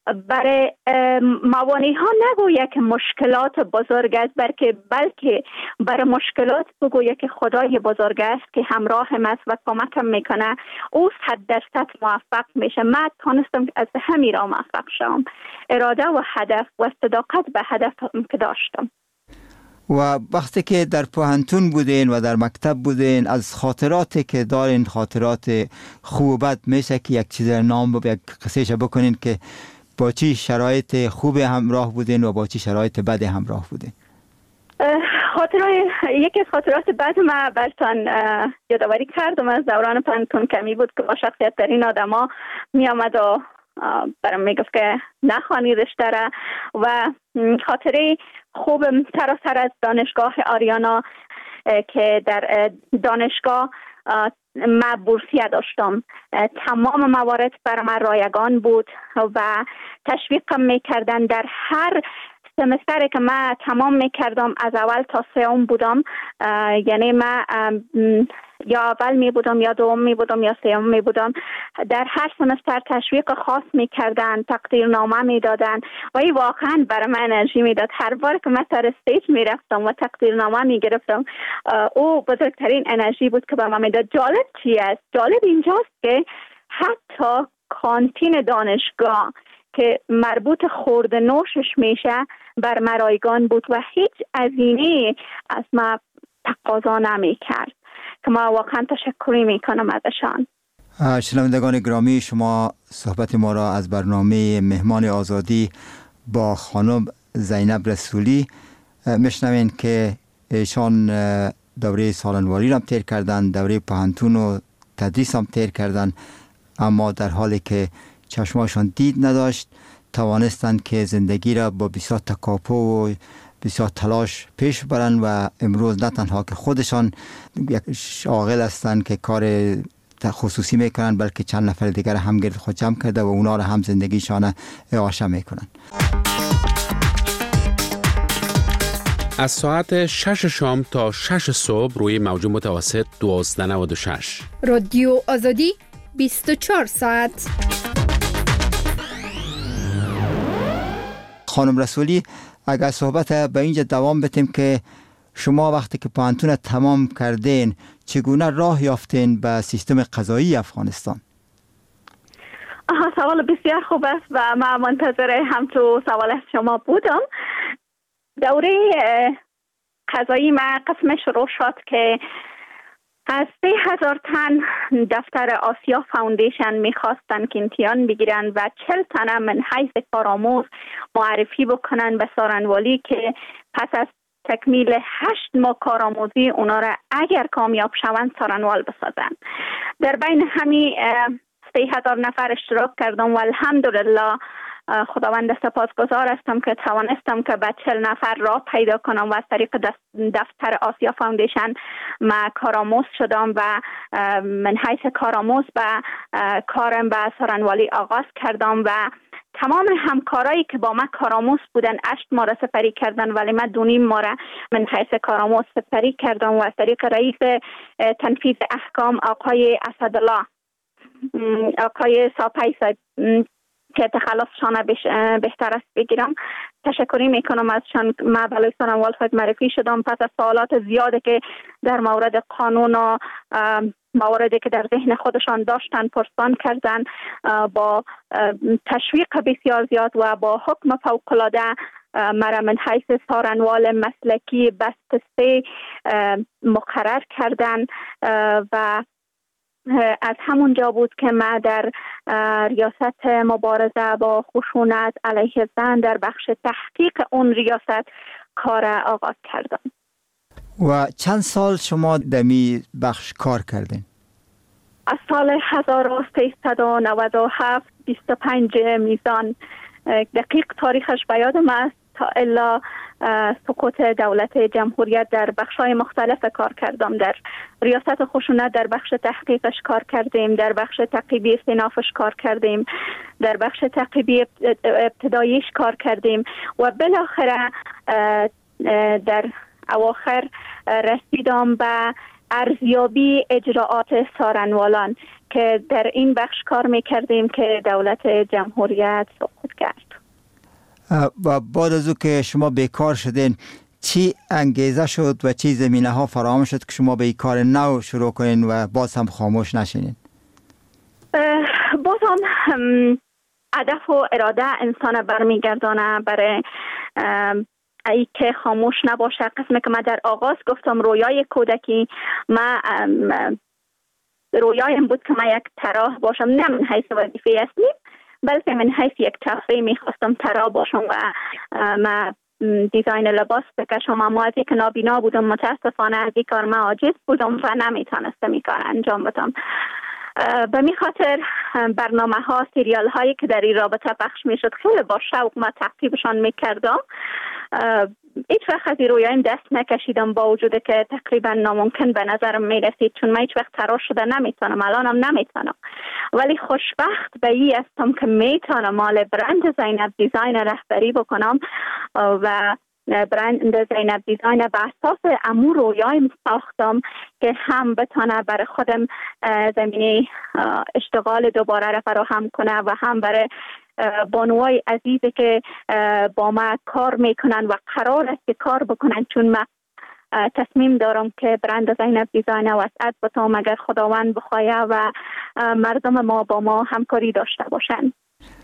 T: برای موانع ها نگوید که مشکلات بزرگ است، بلکه بلکه برای مشکلات بگوید که خدای بزرگ است که همراهم است و کمکم میکنه، او صد درصد موفق میشه. من تونستم از همین را موفق شدم، اراده و هدف و صداقت به هدف که داشتم.
M: و وقتی که در پوهنتون بودین و در مکتب بودین، از خاطراتی که دارین، خاطرات خوب و بد، میشه که یک چیز نام و یک قصهش بکنین که با چی شرایط خوب همراه بودین و با چی شرایط بد همراه بودین؟
T: خاطرات یکی از خاطرات بد ما براتون یادآوری کردم از دوران پوهنتون کمی بود که با شخصیت ترین آدما می آمد و برام میگفت که نخوانی رشته را. و خاطره خوبم سراسر از دانشگاه آریانا که در دانشگاه من بورسیه داشتم، تمام موارد بر من رایگان بود و تشویقم میکردن. در هر سمستری که من تمام میکردم، از اول تا سوم بودم، یعنی من یا اول می بودم یا دوم می بودم یا سوم می بودم، در هر سمستر تشویق خاص می کردن، تقدیرنامه می دادن و این واقعا برای من انرژی می داد. هر بار که من سر استیج می رفتم و تقدیرنامه می گرفتم، او بزرگترین انرژی بود که به من می داد. جالب چی است؟ جالب اینجاست که حتی کانتین دانشگاه که مربوط خورد نوشش میشه بر مرایگان بود و هیچ هزینه از ما تقاضا نمی کرد که ما واقعا تشکری میکنم ازشان.
M: شنوندگان گرامی، شما صحبت ما را از برنامه مهمان آزادی با خانم زینب رسولی میشنوین که ایشان دوره سالنواری را تیر کردن، دوره پوهنتون و تدریس هم تیر کردن، اما در حالی که چشماشان دید نداشت توانستند که زندگی را با بسیار تکاپو و بسیار تلاش پیش برن و امروز نه تنها که خودشان یک شاغل هستند که کار خصوصی میکنن، بلکه چند نفر دیگر هم گرد خود جمع کرده و اونا را هم زندگیشان اعاشه میکنن.
H: از ساعت شش شام تا شش صبح روی موج متوسط دوازده نود و شش
E: رادیو آزادی بیست و چهار ساعت.
M: خانم رسولی، اگر صحبت به اینجا دوام بتیم که شما وقتی که پوهنتون تمام کردین چگونه راه یافتین به سیستم قضایی افغانستان؟
T: آها، سوال بسیار خوب است و من منتظر همچو سوال از شما بودم. دوره قضایی من قسم شروع شد که از سه هزار تن دفتر آسیا فاوندیشن میخواستن که امتحان بگیرن و چل تن من حیث کارآموز معرفی بکنن به سارنوالی که پس از تکمیل هشت ماه کارآموزی اونا را اگر کامیاب شوند سارنوال بسازن. در بین همین سه هزار نفر اشتراک کردم و الحمدلله خداوند سپاسگزار هستم که توانستم که به چهل نفر راه پیدا کنم و از طریق دفتر آسیا فاوندیشن من کارآموز شدم و من حیث کارآموز به کارم به سارنوالی آغاز کردم و تمام همکارایی که با من کارآموز بودن هشت ماه را سپری کردن، ولی من دو نیم ماه را من حیث کارآموز سپری کردم و از طریق رئیس تنفیذ احکام آقای اسدالله، آقای ساپی صاحب که تخلصشان بهتر است بگیرم، تشکری میکنم ازشان. من بلای سارنوال خود معرفی شدم پس از سوالات زیاده که در مورد قانون و مواردی که در ذهن خودشان داشتن پرسان کردن، با تشویق بسیار زیاد و با حکم فوق‌العاده مرا من حیث سارنوال مسلکی بست سه مقرر کردن و از همون جا بود که من در ریاست مبارزه با خشونت علیه زن در بخش تحقیق اون ریاست کار آغاز کردم.
M: و چند سال شما در می بخش کار کردین؟
T: از سال هزار و سیصد و نود و هفت بیست و پنج میزان، دقیق تاریخش به یادم است، تا الا سقوط دولت جمهوریت در بخش‌های مختلف کار کردم. در ریاست خشونت در بخش تحقیقش کار کردیم، در بخش تعقیبی استینافش کار کردیم، در بخش تعقیبی ابتداییش کار کردیم و بالاخره در اواخر رسیدم به ارزیابی اجراعات سارنوالان که در این بخش کار میکردیم که دولت جمهوریت سقوط کرد.
M: و بعد از او که شما بیکار شدین چی انگیزه شد و چی زمینه ها فراهم شد که شما به این کار نو شروع کنین و باز هم خاموش نشینین؟
T: باز هم هدف و اراده انسان برمیگردانه برای ای که خاموش نباشه. قسمی که من در آغاز گفتم رویای کودکی، من رویایم بود که من یک طراح باشم، نه من حیث وظیفه اصلی بلکه من حیث یک تفریح میخواستم طراح باشم و من دیزاین لباس بکشم، اما از یک نابینا بودم، متاسفانه از این کار من عاجز بودم و نمیتونستم این کار انجام بدم. به می خاطر برنامه ها سریال هایی که در این رابطه پخش می شد خیلی با شوق ما تعقیبشان می کردم. هیچ وقت از این رویایم دست نکشیدم با وجود که تقریبا ناممکن به نظرم می رسید، چون من هیچ وقت طراح شده نمیتونم، الانم نمیتونم، ولی خوشبخت به این هستم که میتونم مال برند زینب دیزاین رهبری بکنم و برند زینب دیزاین به اساس امو رویایم ساختم که هم بتانه برای خودم زمینه اشتغال دوباره را فراهم کنه و هم برای بانوای عزیزی که با ما کار میکنن و قرار است که کار بکنن، چون من تصمیم دارم که برند زینب دیزاین وسعت بتام اگر خداوند بخواهد و مردم ما با ما همکاری داشته باشن.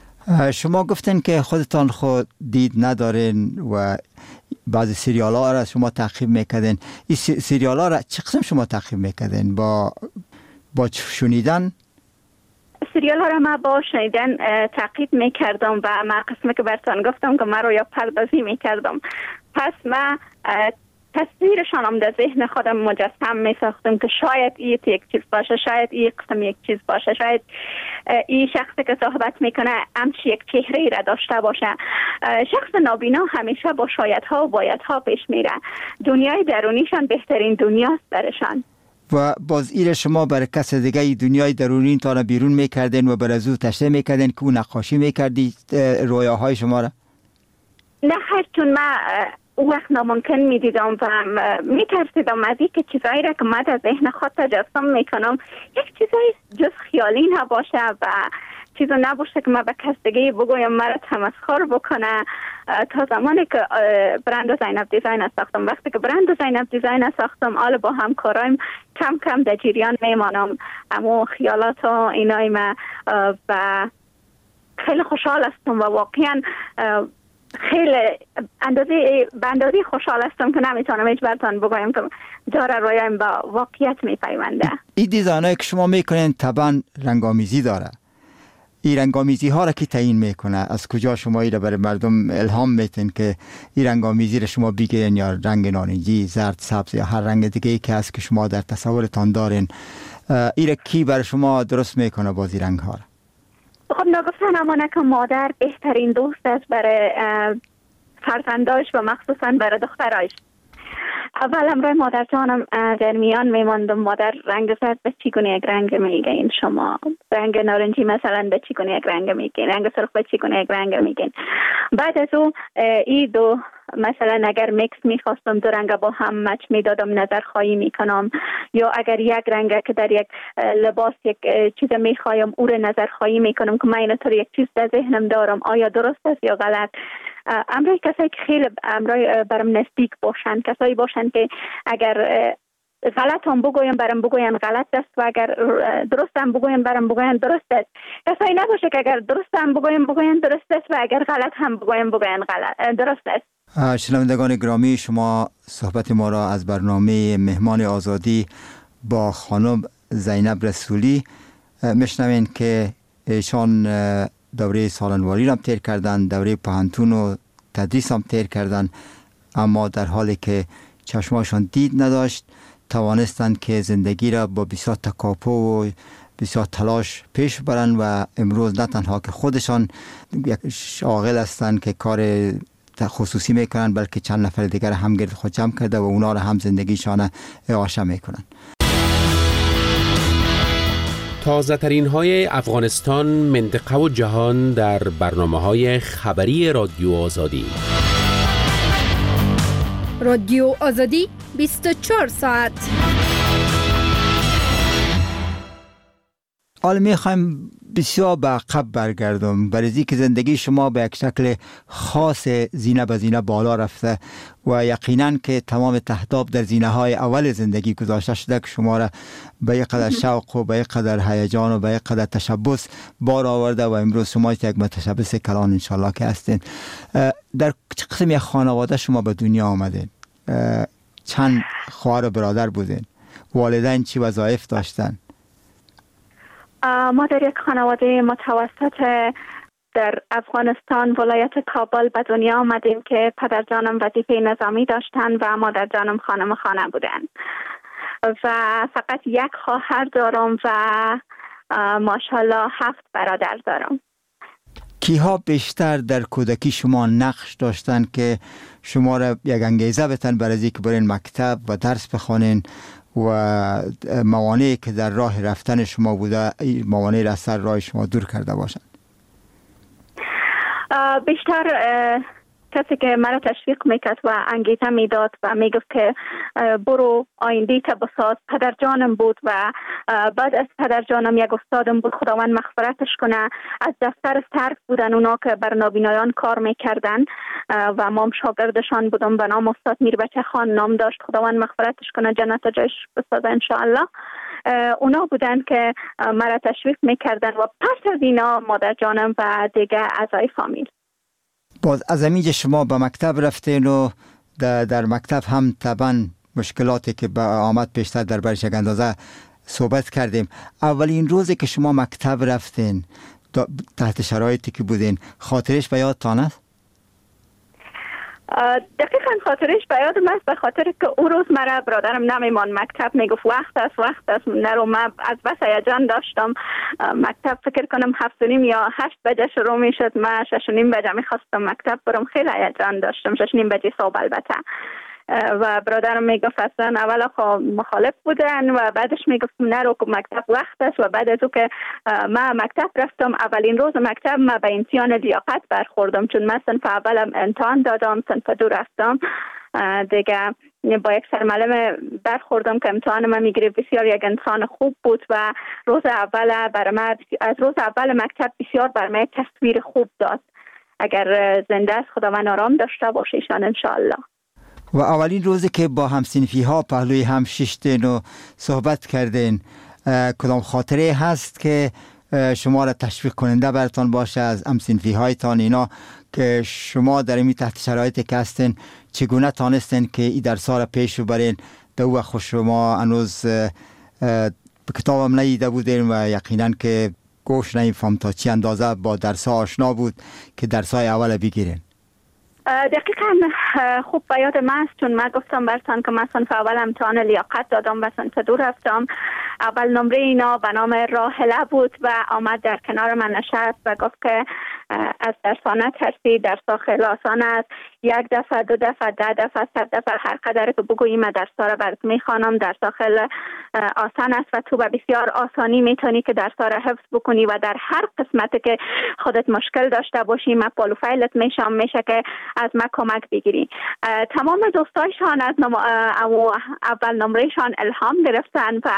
M: شما گفتین که خودتان خود دید ندارین و بعضی سریال ها را شما تعقیب میکردین. این سریال ها را چه قسم شما تعقیب میکردین؟ با با شنیدن؟
T: سریال ها را ما با شنیدن تعقیب میکردم و ما قسمی که برتان گفتم که من رویا پردازی میکردم، پس ما تصویرشان هم در ذهن خودم مجسم می ساختم که شاید این یک چیز باشه، شاید این قسم یک چیز باشه، شاید این شخصی که صحبت میکنه همچی یک چهره را داشته باشه. شخص نابینا همیشه با شایدها و بایدها پیش میره، دنیای درونیشان بهترین دنیاست برشان.
M: و باز ایره شما برای کس دیگه دنیای درونی تا بیرون میکردین و بر از او تشریح میکردین که او نقاشی میکردی رویاهای شما را؟
T: نه خیر، چون من اون وقت ناممکن می دیدم و می ترسیدم از این که چیزایی را که من در ذهن خود تجسم می کنم یک چیزایی جز خیالی نباشه و چیزا نباشه که من به کس دیگه بگویم مرا تمسخر بکنه. تا زمانی که برند زینب دیزاین ساختم، وقتی که برند زینب دیزاین ساختم آل با همکارایم کم کم در جریان میمانم اما خیالات و اینای ما و خیلی خوشحال هستم و واقعا خیلی اندازه به اندازه خوشحال هستم که نمیتونم هیچ برتان بگویم که داره رویایم با واقعیت میپیونده.
M: این دیزاینایی که شما میکنین طبعا رنگامیزی داره. این رنگامیزی ها را کی تعیین میکنه؟ از کجا شما این را برای مردم الهام میتین که این رنگامیزی را شما بگیرین، یا رنگ نارنجی، زرد، سبز یا هر رنگ دیگه ای که هست که شما در تصورتان دارین، این را کی برای شما درست میکنه بازی رنگ ها را؟
T: خب نگفتن امانه که مادر بهترین دوست است برای فرزنداش و مخصوصا برای دخترایش. اول امروی مادر جانم در میان میماندم، مادر رنگ زرد به چیگونه یک رنگ میگین، شما رنگ نارنجی مثلا به چیگونه یک رنگ میگین، رنگ سرخ به چیگونه یک رنگ میگین. بعد از او این دو مثلا اگر میکس میخواستم دو رنگ با هم مچ میدادم نظر خواهی میکنم، یا اگر یک رنگ که در یک لباس یک چیز میخوایم او رو نظر خواهی میکنم که من اینطور یک چیز در ذهنم دارم آیا درست است یا غلط. امروی کسایی که خیلی امروی برام نزدیک باشن، کسایی باشن که اگر غلط هم بگویم برام بگوین غلط است و اگر درست هم بگویم برام بگوین درست است. کسایی نباشه که اگر درست هم بگویم بگوین درست است و اگر غلط هم بگویم بگوین غلط درست است.
M: شنوندگان گرامی، شما صحبت ما را از برنامه مهمان آزادی با خانم زینب رسولی میشنوین که ایشان دوره سالنواری را تیر کردن، دوره پهنتون و تدریس هم تیر کردن، اما در حالی که چشماشان دید نداشت توانستند که زندگی را با بسیار تکاپو و بسیار تلاش پیش برن و امروز نه تنها که خودشان یک شاغل هستند که کار خصوصی میکنن، بلکه چند نفر دیگر هم گرد خود جمع کرده و اونا را هم زندگیشان اعاشه میکنن.
H: تازه ترین های افغانستان، منطقه و جهان در برنامه های خبری رادیو آزادی.
E: رادیو آزادی بیست و چهار ساعت.
M: حالا میخوایم بسیار به عقب برگردم، برای که زندگی شما به یک شکل خاص زینه به زینه بالا رفته و یقینا که تمام تهداب در زینه های اول زندگی گذاشته شده که شما را به یک قدر شوق و به یک قدر هیجان و به یک قدر تشبث بار آورده و امروز شما یک متشبث کلان انشالله که هستین. در چه قسم یک خانواده شما به دنیا آمدین؟ چند خواهر و برادر بودین؟ والدین چی وظایف داشتن؟
T: ما در یک خانواده متوسط در افغانستان ولایت کابل به دنیا آمدیم که پدر جانم وظیفه نظامی داشتن و مادر جانم خانم خانه بودن و فقط یک خواهر دارم و ماشاءالله هفت برادر دارم.
M: کیها بیشتر در کودکی شما نقش داشتن که شما را یک انگیزه بتن برای اینکه برین مکتب و درس بخوانین و موانعی که در راه رفتن شما بوده موانعی را از سر راه شما دور کرده باشند؟
T: بیشتر کسی که مرا تشویق میکرد و انگیزه میداد و میگفت که برو آینده تا بساز پدر جانم بود و بعد از پدر جانم یک استادم بود، خداوند مغفرتش کنه. از دفتر صرف بودن اونا که بر نابینایان کار میکردن و ما هم شاگردشان بودم به نام استاد میربچه خان نام داشت، خداوند مغفرتش کنه، جنت جایش بسازه انشاءالله. اونا بودن که مرا تشویق میکردن و پس از اینا مادر جانم و دیگه اعضای فامیل.
M: باز از امیج شما به مکتب رفتین و در, در مکتب هم طبعا مشکلاتی که به آمد پیشتر در برش یک اندازه صحبت کردیم. اولین روزی که شما مکتب رفتین تحت شرایطی که بودین خاطرش به یادتان است؟
T: دقیقا خاطرش به یادم است، به خاطر که اون روز مرا برادرم نمیمان مکتب، میگفت وقت است وقت است نرو. من از بس هیجان داشتم مکتب، فکر کنم هفت و نیم یا هشت بجه شروع میشد، من شش و نیم بجه میخواستم مکتب برم، خیلی هیجان داشتم، شش و نیم بجه صبح البته. و برادرم میگفت اصلا اول خب مخالف بودن و بعدش میگفتم نرو که مکتب وقت است. و بعد از او که من مکتب رفتم اولین روز مکتب من به امتحان لیاقت برخوردم، چون من صنف اولم امتحان دادم، صنف دو رفتم دیگه با یک سرمعلم برخوردم که امتحان من میگیره. بسیار یک انسان خوب بود و روز اول برای من از روز اول مکتب بسیار برای من تصویر خوب داد. اگر زنده است خداوند آرام داشته باشه ایشان انشاءالله.
M: و اولین روزی که با همسنفی ها پهلوی هم ششتین و صحبت کردین کدام خاطره هست که شما را تشویق کننده براتان باشه از همسنفی هایتان اینا که شما در این تحت شرایطی که هستین چگونه تانستین که این درس ها را پیش ببرین؟ دو وقت شما هنوز کتابم ندیده بودین و یقینا که گوش نمیفهم تا چی اندازه با درس ها آشنا بود که درس های اول بگیرین.
T: دقیقا خوب به یاد من است، چون من گفتم برتان که من صنف اول امتحان لیاقت دادم و صنف دو رفتم. اول نمره اینا به نام راحله بود و آمد در کنار من نشست و گفت که از درسانه ترسی، درسا خیلی آسان است، یک دفعه دو دفعه ده دفعه صد دفعه هر قدر که بگویی من درسا را برات میخوانم، درسا خیلی آسان است و تو به بسیار آسانی میتونی که درسا را حفظ بکنی و در هر قسمتی که خودت مشکل داشته باشی من پالو فایلت میشم، میشه که از من کمک بگیری. تمام دوستایشان از نم... اول نمرهشان الهام گرفتن و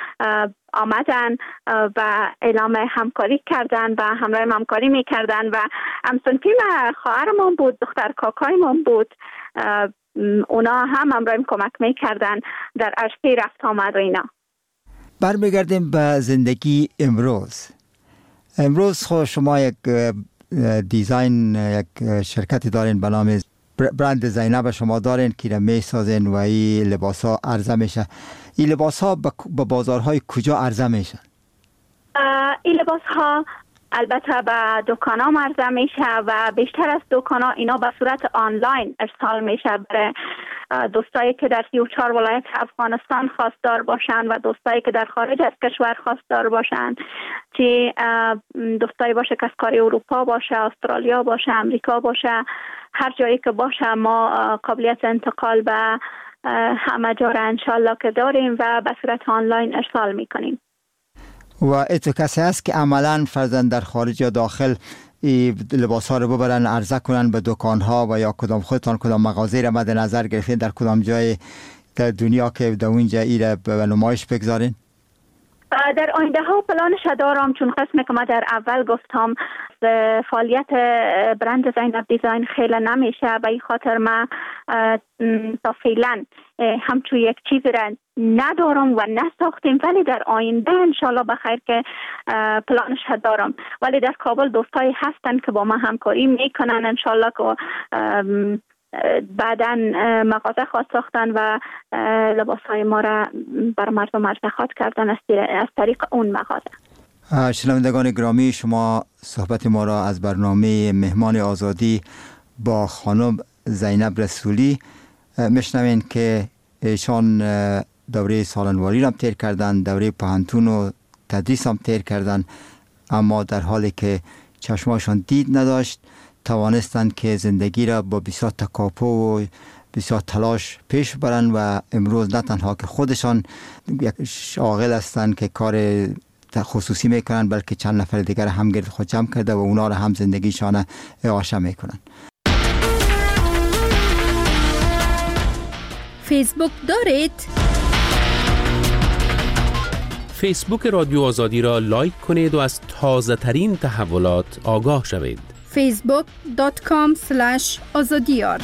T: آمدن و اعلام همکاری کردن و همراه همکاری میکردن و همسنفی من خواهرمون بود، دختر کاکایمون بود، اونا هم همراه کمک میکردن در عرصه رفت آمد و اینا.
M: برمیگردیم به زندگی امروز. امروز خود شما یک دیزاین یک شرکتی دارین به نام برند زینب شما دارین که می سازین و این لباس ها عرضه میشه. این لباس ها به بازارهای کجا عرضه میشن؟
T: این لباس ها البته به دکان ها عرضه میشه و بیشتر از دکان ها اینا به صورت آنلاین ارسال میشه برای دوستایی که در سی و چهار ولایت افغانستان خواستار باشن و دوستایی که در خارج از کشور خواستار باشن، چه دوستایی باشه که از کاری اروپا باشه، استرالیا باشه، امریکا باشه، هر جایی که باشه ما قابلیت انتقال به همه جا را انشالله که داریم و به صورت آنلاین ارسال میکنیم.
M: و اتو کسی هست که عملا فرزن در خارج یا داخل لباس ها رو ببرن عرضه کنن به دکان ها و یا کدام خودتان کدام مغازه را مد نظر گرفتین در کدام جای در دنیا که در اونجا ای را به نمایش بگذارین؟
T: در آینده ها پلانش دارم، چون قسمی که ما در اول گفتم فعالیت برند زینب دیزاین خیلی نمیشه، به این خاطر ما تا فعلا همچون یک چیز را ندارم و نساختیم، ولی در آینده انشالله بخیر که پلانش دارم. ولی در کابل دوستایی هستن که با ما همکاری میکنن، انشالله که بعداً مغازه خواهد ساختن و لباس های ما را بر مردم ارتخاط کردن از طریق اون مغازه.
M: شنوندگان گرامی، شما صحبت ما را از برنامه مهمان آزادی با خانم زینب رسولی میشنوین که ایشان دوره سالنواری را تیر کردن، دوره پهنتون و تدریس هم تیر کردن، اما در حالی که چشماشان دید نداشت توانستند که زندگی را با بسیار تکاپو و بسیار تلاش پیش برن و امروز نه تنها که خودشان یک شاغل هستند که کار خصوصی میکنن، بلکه چند نفر دیگر هم گرد خود جمع کرده و اونا را هم زندگیشان اعاشه میکنن.
E: فیسبوک دارید؟
H: فیسبوک رادیو آزادی را لایک کنید و از تازه ترین تحولات آگاه شوید.
E: فیسبوک دات کام اسلش آزادیار.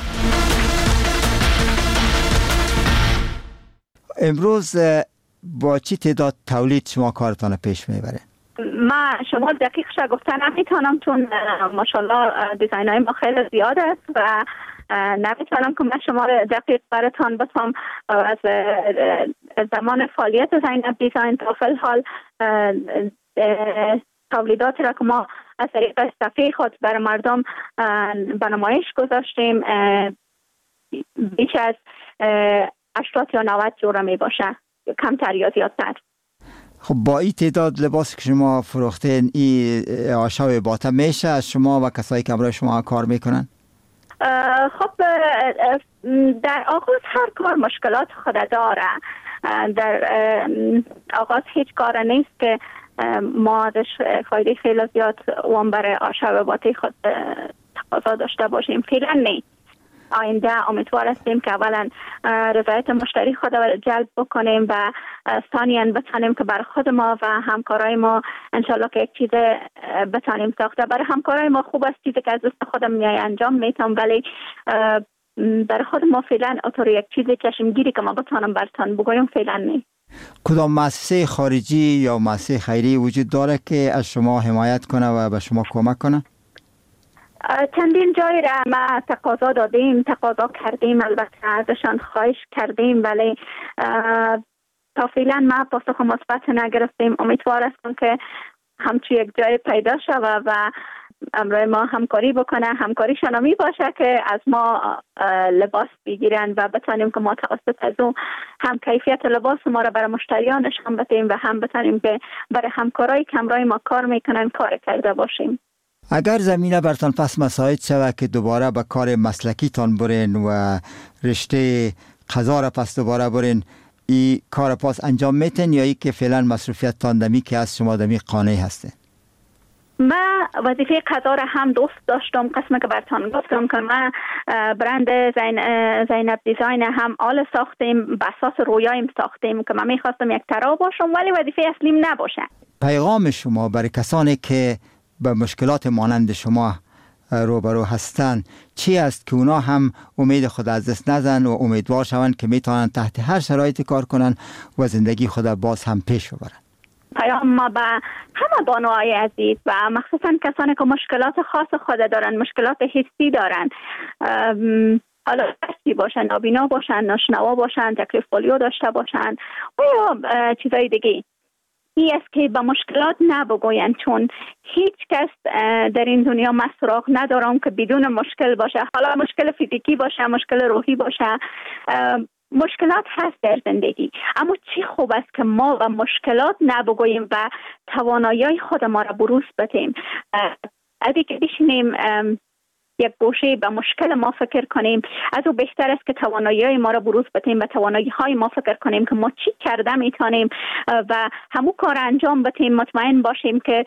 M: امروز با چی تعداد تولید شما کارتان پیش میبره؟
T: ما شما دقیق شا گفتن نمیتونم، چون ماشاءالله دیزاین های ما خیلی زیاد است و نمیتونم که من شما دقیق براتان بتونم از زمان فعالیت زینب دیزاین تا فی الحال تولیدات را که ما از طریق صفحه خود برای مردم به نمایش گذاشتیم بیش از هشتاد یا نود جوره می باشه، کمتر یا زیادتر.
M: خب با این تعداد لباس که شما فروختین این آشاو باطن میشه از شما و کسایی که برای شما کار میکنن؟
T: خب در آغاز هر کار مشکلات خود داره. در آغاز هیچ کار نیست که ما ازش فایده خیلی زیاد وام برای آشاو باطن خود تقاضا داشته باشیم. فعلا نیست. آینده امیدوار هستیم که اولا رضایت مشتری خود را جلب بکنیم و ثانیاً بتانیم که برای خود ما و همکارای ما انشالله که یک چیز بتانیم ساخته. برای همکارای ما خوب است چیزی که از دست خودم میای انجام میتونم، ولی برای خود ما فعلا اطور یک چیز چشمگیری که ما بتانم برتان بگویم فعلا نیست.
M: کدام مؤسسه خارجی یا مؤسسه خیری وجود داره که از شما حمایت کنه و به شما کمک کنه؟
T: چندین جای را ما تقاضا دادیم، تقاضا کردیم، البته ازشان خواهش کردیم، ولی تا فعلا ما پاسخ مثبت نگرفتیم. امیدوار هستم که همچون یک جای پیدا شود و امروز ما همکاری بکنه، همکاریشان می باشه که از ما لباس بگیرن و بتانیم که ما توسط از اون هم کیفیت لباس ما را برای مشتریانش هم بدیم و هم بتانیم که برای همکارایی که امروز ما کار میکنن کار کرده باشیم.
M: اگر زمینه برتان پس مساعد شود که دوباره به کار مسلکی تان برین و رشته قضا را پس دوباره برین، این کار پاس انجام میتین یا ای که فعلا مصروفیت تان دمی که از شما دمی قانعی هسته؟
T: ما وظیفه قضا را هم دوست داشتم، قسمی که برتان گفتم که ما برند زین زینب دیزاین هم آل ساختیم، به اساس رویایم ساختیم که من میخواستم یک طراح باشم ولی وظیفه اصلیم نباشه.
M: پیغام شما برای کسانی که به مشکلات مانند شما روبرو هستند چی است که اونا هم امید خود از دست نزن و امیدوار شوند که میتونن تحت هر شرایطی کار کنن و زندگی خود باز هم پیش ببرن؟
T: پیام ما به همه بانوهای عزیز و مخصوصا کسانی که مشکلات خاص خود دارن، مشکلات حسی دارن، حالا دستی باشن، نابینا باشن، ناشنوا باشن، تکلیف پولیو داشته باشن و یا چیزای دیگه، این است که به مشکلات نبگوین، چون هیچ کس در این دنیا من سراغ ندارم که بدون مشکل باشه، حالا مشکل فیزیکی باشه، مشکل روحی باشه، مشکلات هست در زندگی، اما چی خوب است که ما و مشکلات نبگوییم و توانایی خود ما را بروز بدیم. از اینکه بشینیم یک گوشه به مشکل ما فکر کنیم، از او بهتر است که توانایی ما را بروز بدیم و توانایی های ما فکر کنیم که ما چی کرده میتونیم و همون کار انجام بدیم، مطمئن باشیم که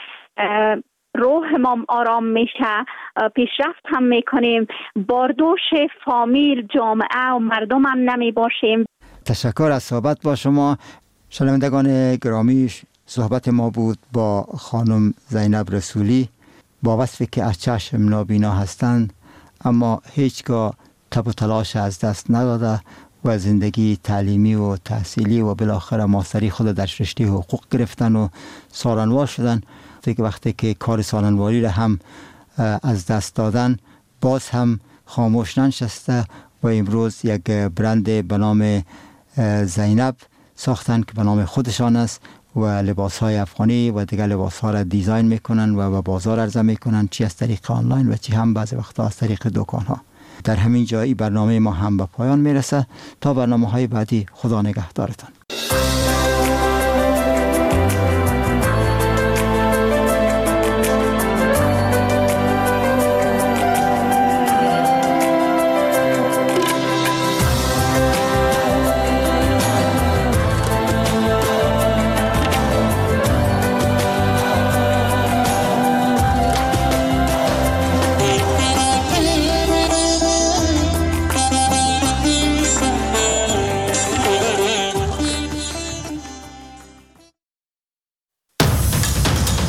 T: روح ما آرام میشه، پیشرفت هم میکنیم، باردوش فامیل، جامعه و مردم هم نمی باشیم.
M: تشکر از صحبت با شما. شنوندگان گرامی، صحبت ما بود با خانم زینب رسولی با وصفی که از چشم نابینا هستند اما هیچگاه تب و تلاش از دست نداده و زندگی تعلیمی و تحصیلی و بالاخره ماستری خود در رشته حقوق گرفتن و سالنوار شدن. دیگه وقتی که کار سالنواری را هم از دست دادن باز هم خاموش ننشسته و امروز یک برند به نام زینب ساختن که به نام خودشان است و لباس های افغانی و دیگر لباس ها را دیزاین میکنن و به بازار عرضه میکنن، چی از طریق آنلاین و چی هم بعضی وقتا از طریق دکان ها. در همین جایی برنامه ما هم به پایان میرسه. تا برنامه های بعدی، خدا نگهدارتان.